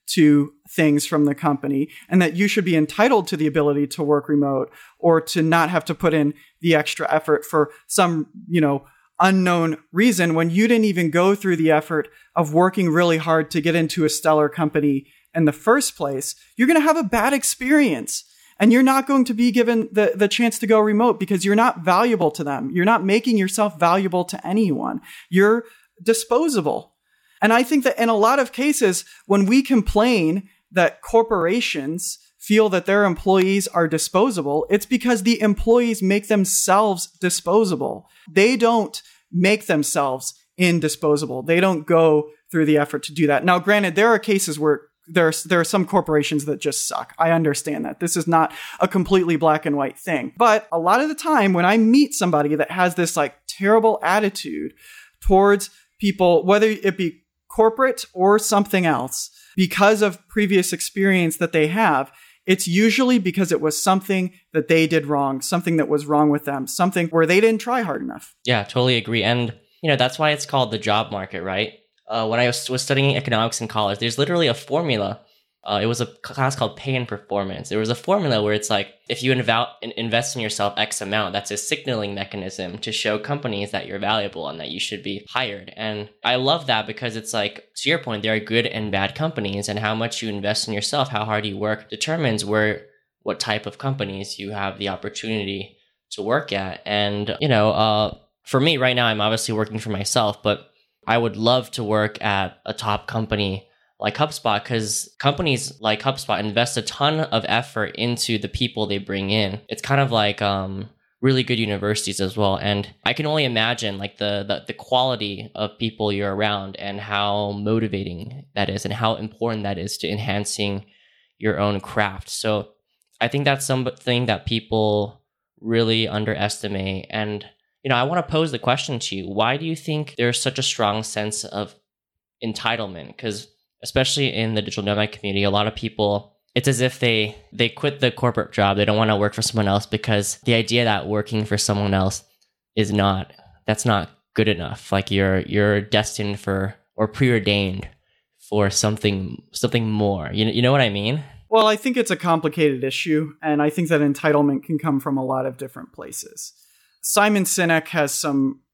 to things from the company and that you should be entitled to the ability to work remote or to not have to put in the extra effort for some, you know, unknown reason when you didn't even go through the effort of working really hard to get into a stellar company in the first place, you're going to have a bad experience. And you're not going to be given the, the chance to go remote because you're not valuable to them. You're not making yourself valuable to anyone. You're disposable. And I think that in a lot of cases, when we complain that corporations feel that their employees are disposable, it's because the employees make themselves disposable. They don't make themselves indisposable. They don't go through the effort to do that. Now, granted, there are cases where There are, there are some corporations that just suck. I understand that. This is not a completely black and white thing. But a lot of the time when I meet somebody that has this like terrible attitude towards people, whether it be corporate or something else, because of previous experience that they have, it's usually because it was something that they did wrong, something that was wrong with them, something where they didn't try hard enough. Yeah, totally agree. And, you know, that's why it's called the job market, right? Uh, when I was, was studying economics in college, there's literally a formula. Uh, it was a class called Pay and Performance. There was a formula where it's like, if you inv- invest in yourself X amount, that's a signaling mechanism to show companies that you're valuable and that you should be hired. And I love that because it's like, to your point, there are good and bad companies, and how much you invest in yourself, how hard you work, determines where, what type of companies you have the opportunity to work at. And, you know, uh, for me right now, I'm obviously working for myself, but I would love to work at a top company like HubSpot, because companies like HubSpot invest a ton of effort into the people they bring in. It's kind of like um, really good universities as well. And I can only imagine like the, the the quality of people you're around and how motivating that is and how important that is to enhancing your own craft. So I think that's something that people really underestimate. And you know, I want to pose the question to you. Why do you think there's such a strong sense of entitlement? Because especially in the digital nomad community, a lot of people, it's as if they they quit the corporate job. They don't want to work for someone else because the idea that working for someone else is not, that's not good enough. Like you're you're destined for or preordained for something something more. You know, you know what I mean? Well, I think it's a complicated issue, and I think that entitlement can come from a lot of different places. Simon Sinek has some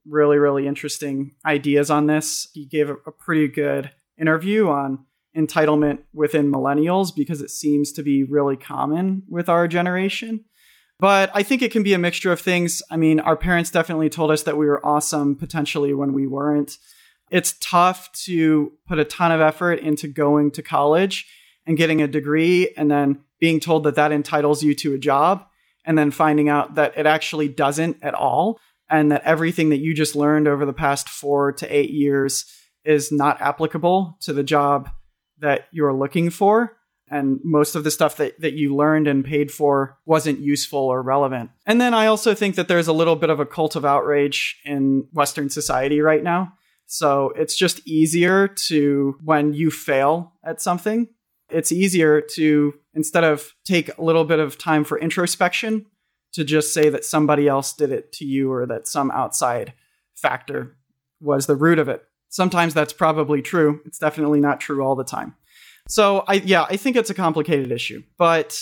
really, really interesting ideas on this. He gave a, a pretty good interview on entitlement within millennials because it seems to be really common with our generation. But I think it can be a mixture of things. I mean, our parents definitely told us that we were awesome potentially when we weren't. It's tough to put a ton of effort into going to college and getting a degree and then being told that that entitles you to a job and then finding out that it actually doesn't at all and that everything that you just learned over the past four to eight years is not applicable to the job that you're looking for. And most of the stuff that, that you learned and paid for wasn't useful or relevant. And then I also think that there's a little bit of a cult of outrage in Western society right now. So it's just easier to, when you fail at something, it's easier to, instead of take a little bit of time for introspection, to just say that somebody else did it to you or that some outside factor was the root of it. Sometimes that's probably true. It's definitely not true all the time. So I, yeah, I think it's a complicated issue, but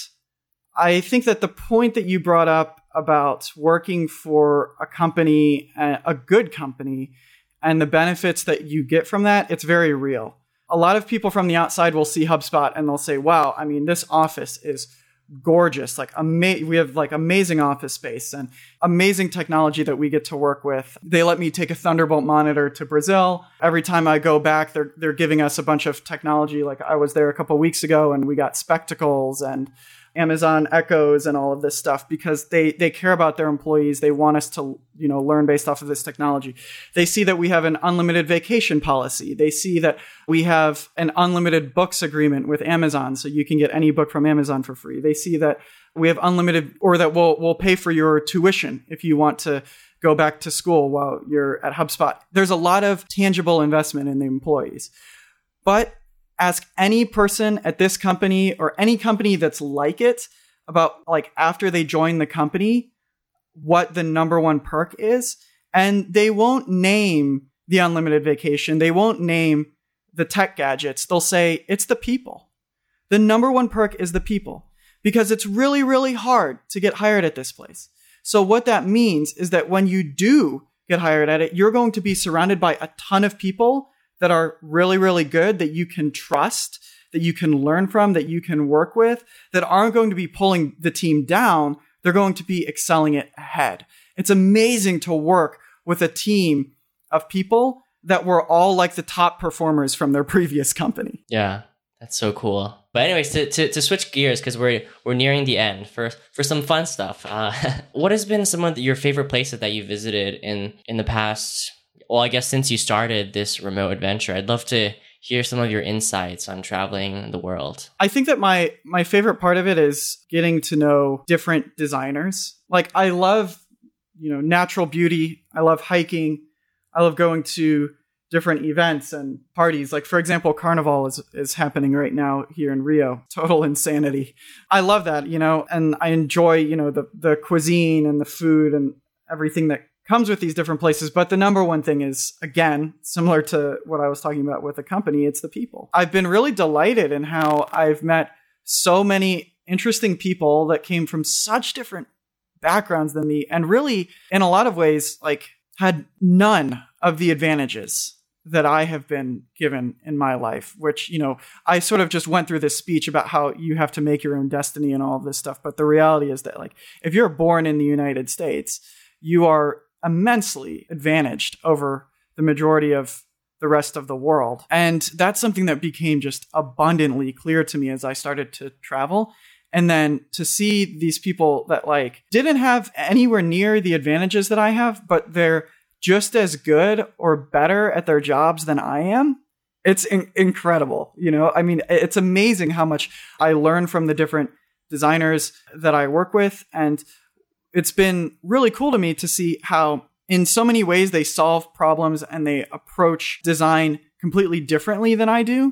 I think that the point that you brought up about working for a company, a good company, and the benefits that you get from that, it's very real. A lot of people from the outside will see HubSpot and they'll say, wow, I mean, this office is gorgeous. Like ama- we have like amazing office space and amazing technology that we get to work with. They let me take a Thunderbolt monitor to Brazil. Every time I go back, they're they're giving us a bunch of technology. Like I was there a couple of weeks ago and we got spectacles and Amazon Echoes and all of this stuff because they they care about their employees. They want us to, you know, learn based off of this technology. They see that we have an unlimited vacation policy. They see that we have an unlimited books agreement with Amazon, so you can get any book from Amazon for free. They see that we have unlimited, or that we'll we'll pay for your tuition if you want to go back to school while you're at HubSpot. There's a lot of tangible investment in the employees. But ask any person at this company or any company that's like it about like after they join the company, what the number one perk is. And they won't name the unlimited vacation. They won't name the tech gadgets. They'll say it's the people. The number one perk is the people because it's really, really hard to get hired at this place. So what that means is that when you do get hired at it, you're going to be surrounded by a ton of people that are really, really good, that you can trust, that you can learn from, that you can work with, that aren't going to be pulling the team down. They're going to be excelling it ahead. It's amazing to work with a team of people that were all like the top performers from their previous company. Yeah, that's so cool. But anyways, to, to, to switch gears, because we're we're nearing the end, for for some fun stuff. Uh, what has been some of the, your favorite places that you visited in, in the past, well, I guess since you started this remote adventure? I'd love to hear some of your insights on traveling the world. I think that my my favorite part of it is getting to know different designers. Like I love, you know, natural beauty. I love hiking. I love going to different events and parties. Like, for example, Carnival is, is happening right now here in Rio. Total insanity. I love that, you know, and I enjoy, you know, the, the cuisine and the food and everything that comes with these different places. But the number one thing is, again, similar to what I was talking about with the company, it's the people. I've been really delighted in how I've met so many interesting people that came from such different backgrounds than me, and really, in a lot of ways, like had none of the advantages that I have been given in my life, which, you know, I sort of just went through this speech about how you have to make your own destiny and all of this stuff. But the reality is that, like, if you're born in the United States, you are immensely advantaged over the majority of the rest of the world. And that's something that became just abundantly clear to me as I started to travel. And then to see these people that like didn't have anywhere near the advantages that I have, but they're just as good or better at their jobs than I am. It's in- incredible. You know, I mean, it's amazing how much I learn from the different designers that I work with. And it's been really cool to me to see how in so many ways they solve problems and they approach design completely differently than I do.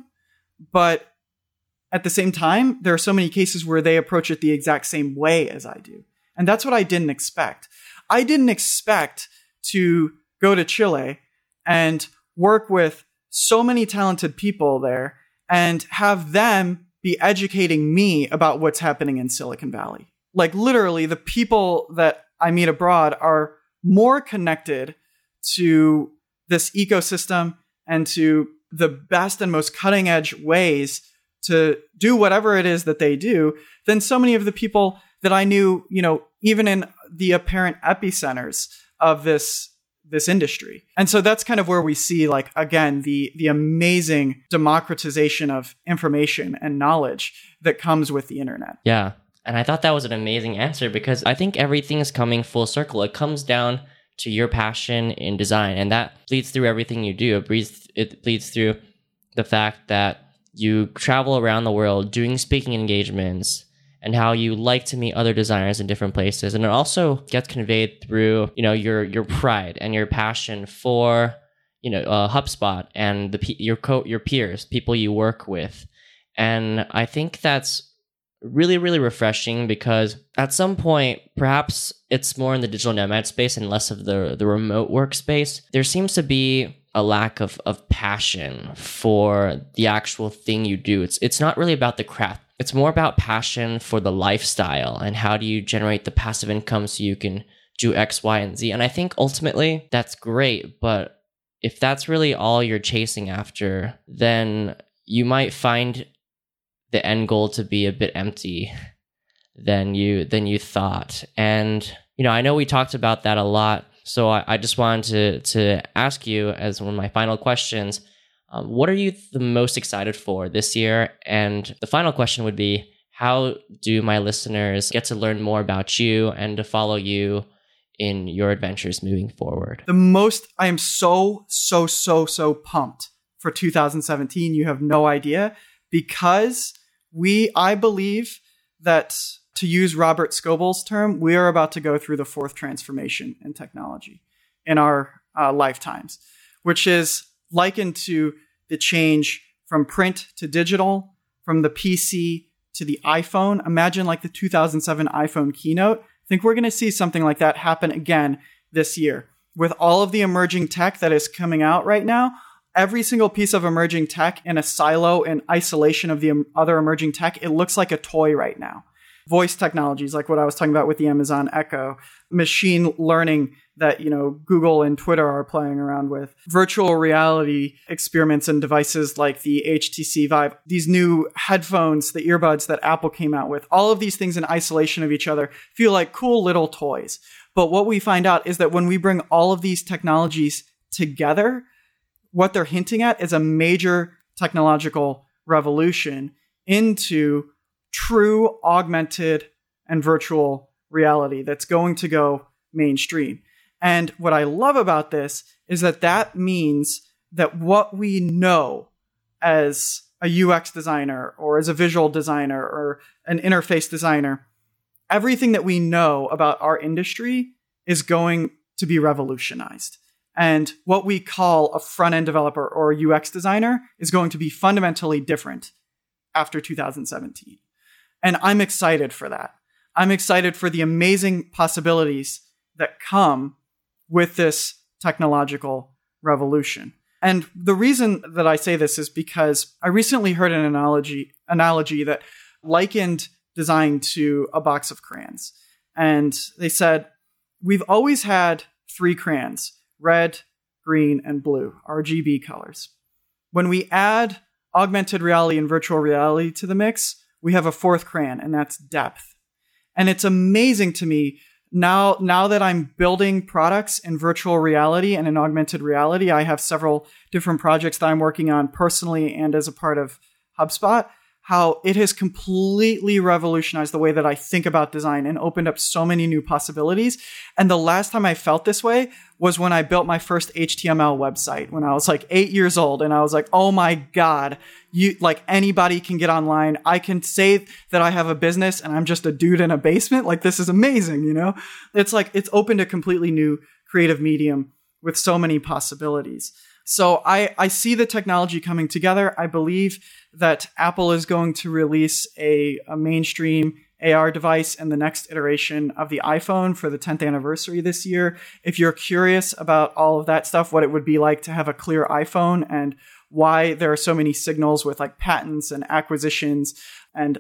But at the same time, there are so many cases where they approach it the exact same way as I do. And that's what I didn't expect. I didn't expect to go to Chile and work with so many talented people there and have them be educating me about what's happening in Silicon Valley. Like literally, the people that I meet abroad are more connected to this ecosystem and to the best and most cutting edge ways to do whatever it is that they do than so many of the people that I knew, you know, even in the apparent epicenters of this this industry. And so that's kind of where we see, like, again, the the amazing democratization of information and knowledge that comes with the internet. Yeah. And I thought that was an amazing answer, because I think everything is coming full circle. It comes down to your passion in design, and that bleeds through everything you do. It bleeds, it bleeds through the fact that you travel around the world doing speaking engagements, and how you like to meet other designers in different places. And it also gets conveyed through, you know, your your pride and your passion for, you know, uh, HubSpot and the your co- your peers, people you work with. And I think that's really, really refreshing, because at some point, perhaps it's more in the digital nomad space and less of the, the remote workspace, there seems to be a lack of, of passion for the actual thing you do. It's it's not really about the craft. It's more about passion for the lifestyle and how do you generate the passive income so you can do X, Y, and Z. And I think ultimately that's great, but if that's really all you're chasing after, then you might find the end goal to be a bit empty than you than you thought. And, you know, I know we talked about that a lot, so I, I just wanted to to ask you, as one of my final questions, um, what are you the most excited for this year? And the final question would be, how do my listeners get to learn more about you and to follow you in your adventures moving forward? The most, I am so, so, so, so pumped for two thousand seventeen. You have no idea, because we, I believe that, to use Robert Scoble's term, we are about to go through the fourth transformation in technology in our uh, lifetimes, which is likened to the change from print to digital, from the P C to the iPhone. Imagine like the two thousand seven iPhone keynote. I think we're going to see something like that happen again this year. With all of the emerging tech that is coming out right now, every single piece of emerging tech in a silo and isolation of the other emerging tech, it looks like a toy right now. Voice technologies, like what I was talking about with the Amazon Echo, machine learning that, you know, Google and Twitter are playing around with, virtual reality experiments and devices like the H T C Vive, these new headphones, the earbuds that Apple came out with, all of these things in isolation of each other feel like cool little toys. But what we find out is that when we bring all of these technologies together, what they're hinting at is a major technological revolution into true augmented and virtual reality that's going to go mainstream. And what I love about this is that that means that what we know as a U X designer or as a visual designer or an interface designer, everything that we know about our industry is going to be revolutionized. And what we call a front-end developer or a U X designer is going to be fundamentally different after two thousand seventeen. And I'm excited for that. I'm excited for the amazing possibilities that come with this technological revolution. And the reason that I say this is because I recently heard an analogy, analogy that likened design to a box of crayons. And they said, we've always had three crayons: red, green, and blue, R G B colors. When we add augmented reality and virtual reality to the mix, we have a fourth crayon, and that's depth. And it's amazing to me now, now that I'm building products in virtual reality and in augmented reality. I have several different projects that I'm working on personally and as a part of HubSpot, how it has completely revolutionized the way that I think about design and opened up so many new possibilities. And the last time I felt this way was when I built my first H T M L website when I was like eight years old. And I was like, oh my God, you like anybody can get online. I can say that I have a business and I'm just a dude in a basement. Like, this is amazing, you know? It's like, it's opened a completely new creative medium with so many possibilities. So I, I see the technology coming together. I believe that Apple is going to release a, a mainstream A R device in the next iteration of the iPhone for the tenth anniversary this year. If you're curious about all of that stuff, what it would be like to have a clear iPhone and why there are so many signals with like patents and acquisitions and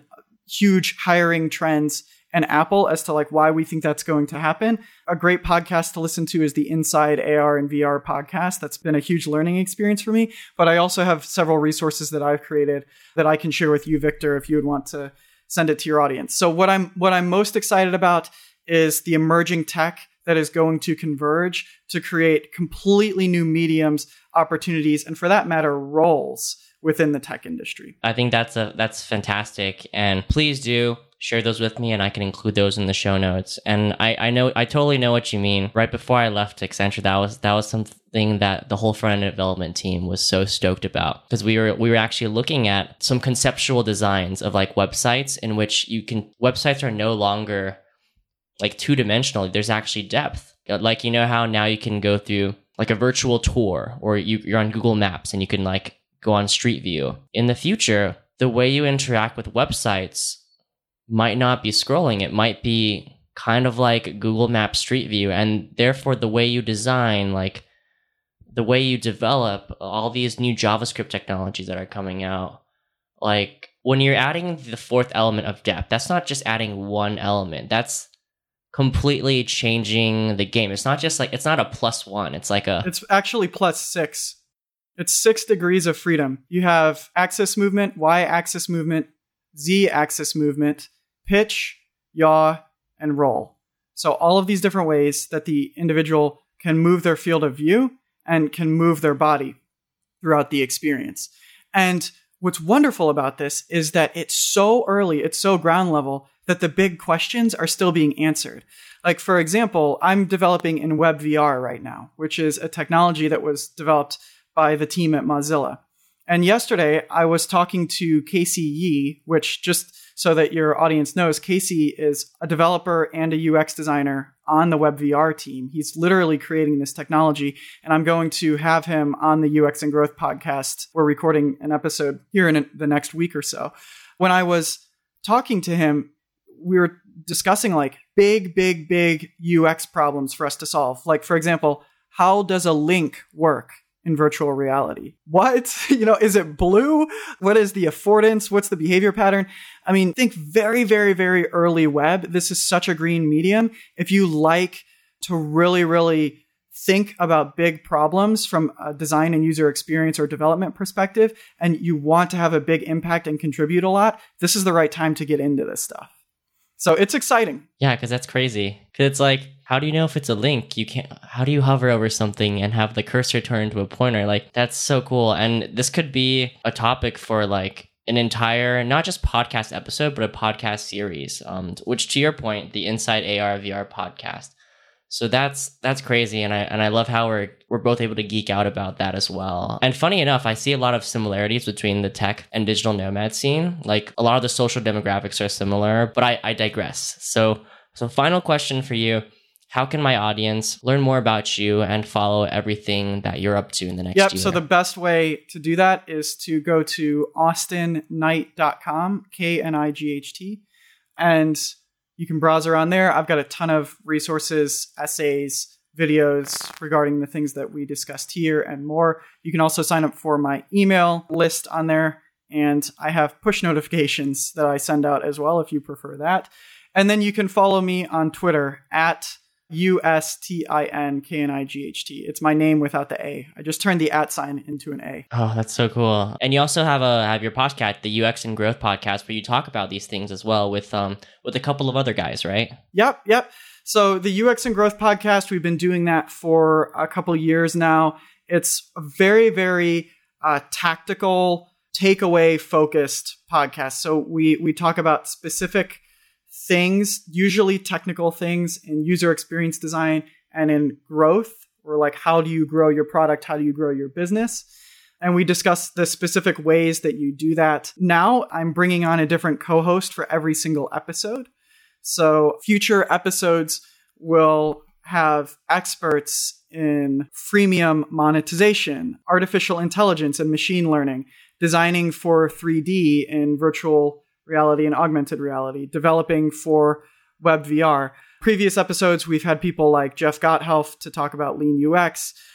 huge hiring trends and Apple as to like why we think that's going to happen. A great podcast to listen to is the Inside A R and V R podcast. That's been a huge learning experience for me. But I also have several resources that I've created that I can share with you, Victor, if you would want to send it to your audience. So what I'm what I'm most excited about is the emerging tech that is going to converge to create completely new mediums, opportunities, and for that matter, roles within the tech industry. I think that's a that's fantastic. And please do share those with me and I can include those in the show notes. And I, I know I totally know what you mean. Right before I left Accenture, that was that was something that the whole front end development team was so stoked about, because we were we were actually looking at some conceptual designs of like websites in which you can websites are no longer like two dimensional. There's actually depth. Like, you know how now you can go through like a virtual tour, or you, you're on Google Maps and you can like go on Street View. In the future, the way you interact with websites might not be scrolling. It might be kind of like Google Maps Street View. And therefore, the way you design, like the way you develop all these new JavaScript technologies that are coming out, like when you're adding the fourth element of depth, that's not just adding one element. That's completely changing the game. It's not just like, it's not a plus one. It's like a... It's actually plus six. It's six degrees of freedom. You have axis movement, y-axis movement, z-axis movement, pitch, yaw, and roll. So all of these different ways that the individual can move their field of view and can move their body throughout the experience. And what's wonderful about this is that it's so early, it's so ground level, that the big questions are still being answered. Like, for example, I'm developing in WebVR right now, which is a technology that was developed by the team at Mozilla. And yesterday, I was talking to Casey Yee, which, just so that your audience knows, Casey is a developer and a U X designer on the WebVR team. He's literally creating this technology, and I'm going to have him on the U X and Growth podcast. We're recording an episode here in the next week or so. When I was talking to him, we were discussing like big, big, big U X problems for us to solve. Like, for example, how does a link work in virtual reality? What? You know, is it blue? What is the affordance? What's the behavior pattern? I mean, think very, very, very early web. This is such a green medium. If you like to really, really think about big problems from a design and user experience or development perspective, and you want to have a big impact and contribute a lot, this is the right time to get into this stuff. So it's exciting. Yeah, because that's crazy. Because it's like, how do you know if it's a link? You can't. How do you hover over something and have the cursor turn into a pointer? Like, that's so cool. And this could be a topic for like an entire, not just podcast episode, but a podcast series. Um, which, to your point, the Inside A R V R podcast. So that's that's crazy, and I and I love how we're we're both able to geek out about that as well. And funny enough, I see a lot of similarities between the tech and digital nomad scene. Like, a lot of the social demographics are similar, but I, I digress. So so final question for you. How can my audience learn more about you and follow everything that you're up to in the next yep, year? So the best way to do that is to go to austin knight dot com, K N I G H T, and you can browse around there. I've got a ton of resources, essays, videos regarding the things that we discussed here and more. You can also sign up for my email list on there, and I have push notifications that I send out as well if you prefer that. And then you can follow me on Twitter at U S T I N K N I G H T. It's my name without the A. I just turned the at sign into an A. Oh, that's so cool. And you also have a have your podcast, the U X and Growth podcast, where you talk about these things as well with um with a couple of other guys, right? Yep, yep. So the U X and Growth podcast, we've been doing that for a couple of years now. It's a very, very uh, tactical, takeaway focused podcast. So we we talk about specific things, usually technical things in user experience design and in growth, or like, how do you grow your product? How do you grow your business? And we discuss the specific ways that you do that. Now I'm bringing on a different co-host for every single episode. So future episodes will have experts in freemium monetization, artificial intelligence and machine learning, designing for three D in virtual reality and augmented reality, developing for WebVR. Previous episodes, we've had people like Jeff Gotthelf to talk about lean U X.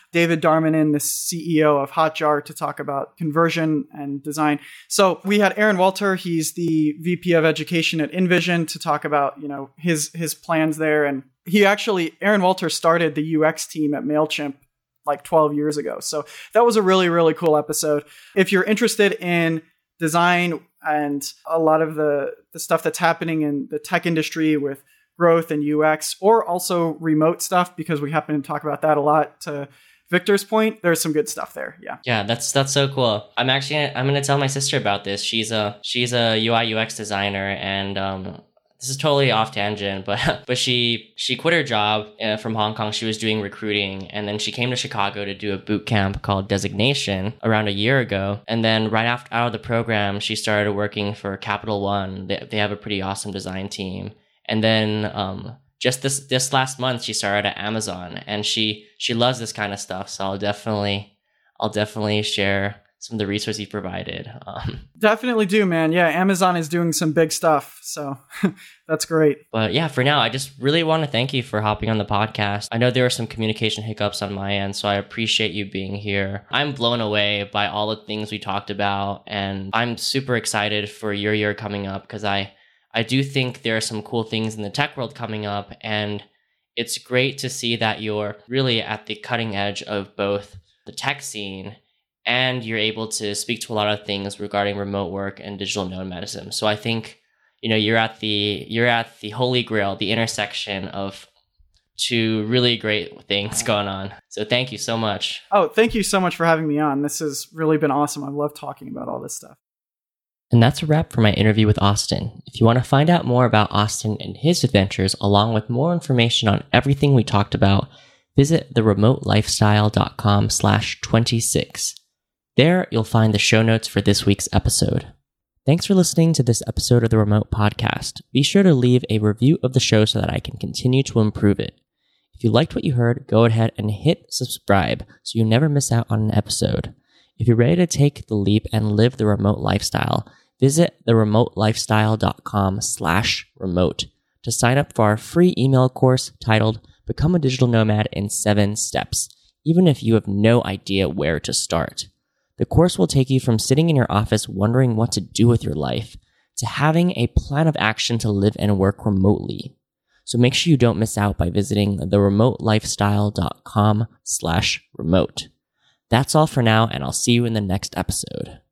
David Darmanin, the C E O of Hotjar, to talk about conversion and design. So we had Aaron Walter. He's the V P of Education at InVision to talk about, you know, his his plans there. And he actually, Aaron Walter started the U X team at MailChimp like twelve years ago. So that was a really, really cool episode. If you're interested in design and a lot of the, the stuff that's happening in the tech industry with growth and U X, or also remote stuff, because we happen to talk about that a lot, to Victor's point, there's some good stuff there. Yeah. Yeah, that's that's so cool. I'm actually I'm going to tell my sister about this. She's a she's a U I U X designer, and um this is totally off tangent, but but she she quit her job uh, from Hong Kong. She was doing recruiting, and then she came to Chicago to do a boot camp called Designation around a year ago. And then right after out of the program, she started working for Capital One. They they have a pretty awesome design team. And then um, just this this last month, she started at Amazon, and she she loves this kind of stuff. So I'll definitely I'll definitely share some of the resources you provided. Um, Definitely do, man. Yeah, Amazon is doing some big stuff. So that's great. But yeah, for now, I just really want to thank you for hopping on the podcast. I know there were some communication hiccups on my end, so I appreciate you being here. I'm blown away by all the things we talked about, and I'm super excited for your year coming up, because I, I do think there are some cool things in the tech world coming up, and it's great to see that you're really at the cutting edge of both the tech scene, and you're able to speak to a lot of things regarding remote work and digital nomadism. So I think, you know, you're at the you're at the holy grail, the intersection of two really great things going on. So thank you so much. Oh, thank you so much for having me on. This has really been awesome. I love talking about all this stuff. And that's a wrap for my interview with Austin. If you want to find out more about Austin and his adventures, along with more information on everything we talked about, visit theremotelifestyle.com slash 26. There, you'll find the show notes for this week's episode. Thanks for listening to this episode of the Remote Podcast. Be sure to leave a review of the show so that I can continue to improve it. If you liked what you heard, go ahead and hit subscribe so you never miss out on an episode. If you're ready to take the leap and live the remote lifestyle, visit theremotelifestyle.com slash remote to sign up for our free email course titled Become a Digital Nomad in seven Steps, even if you have no idea where to start. The course will take you from sitting in your office wondering what to do with your life to having a plan of action to live and work remotely. So make sure you don't miss out by visiting theremotelifestyle.com slash remote. That's all for now, and I'll see you in the next episode.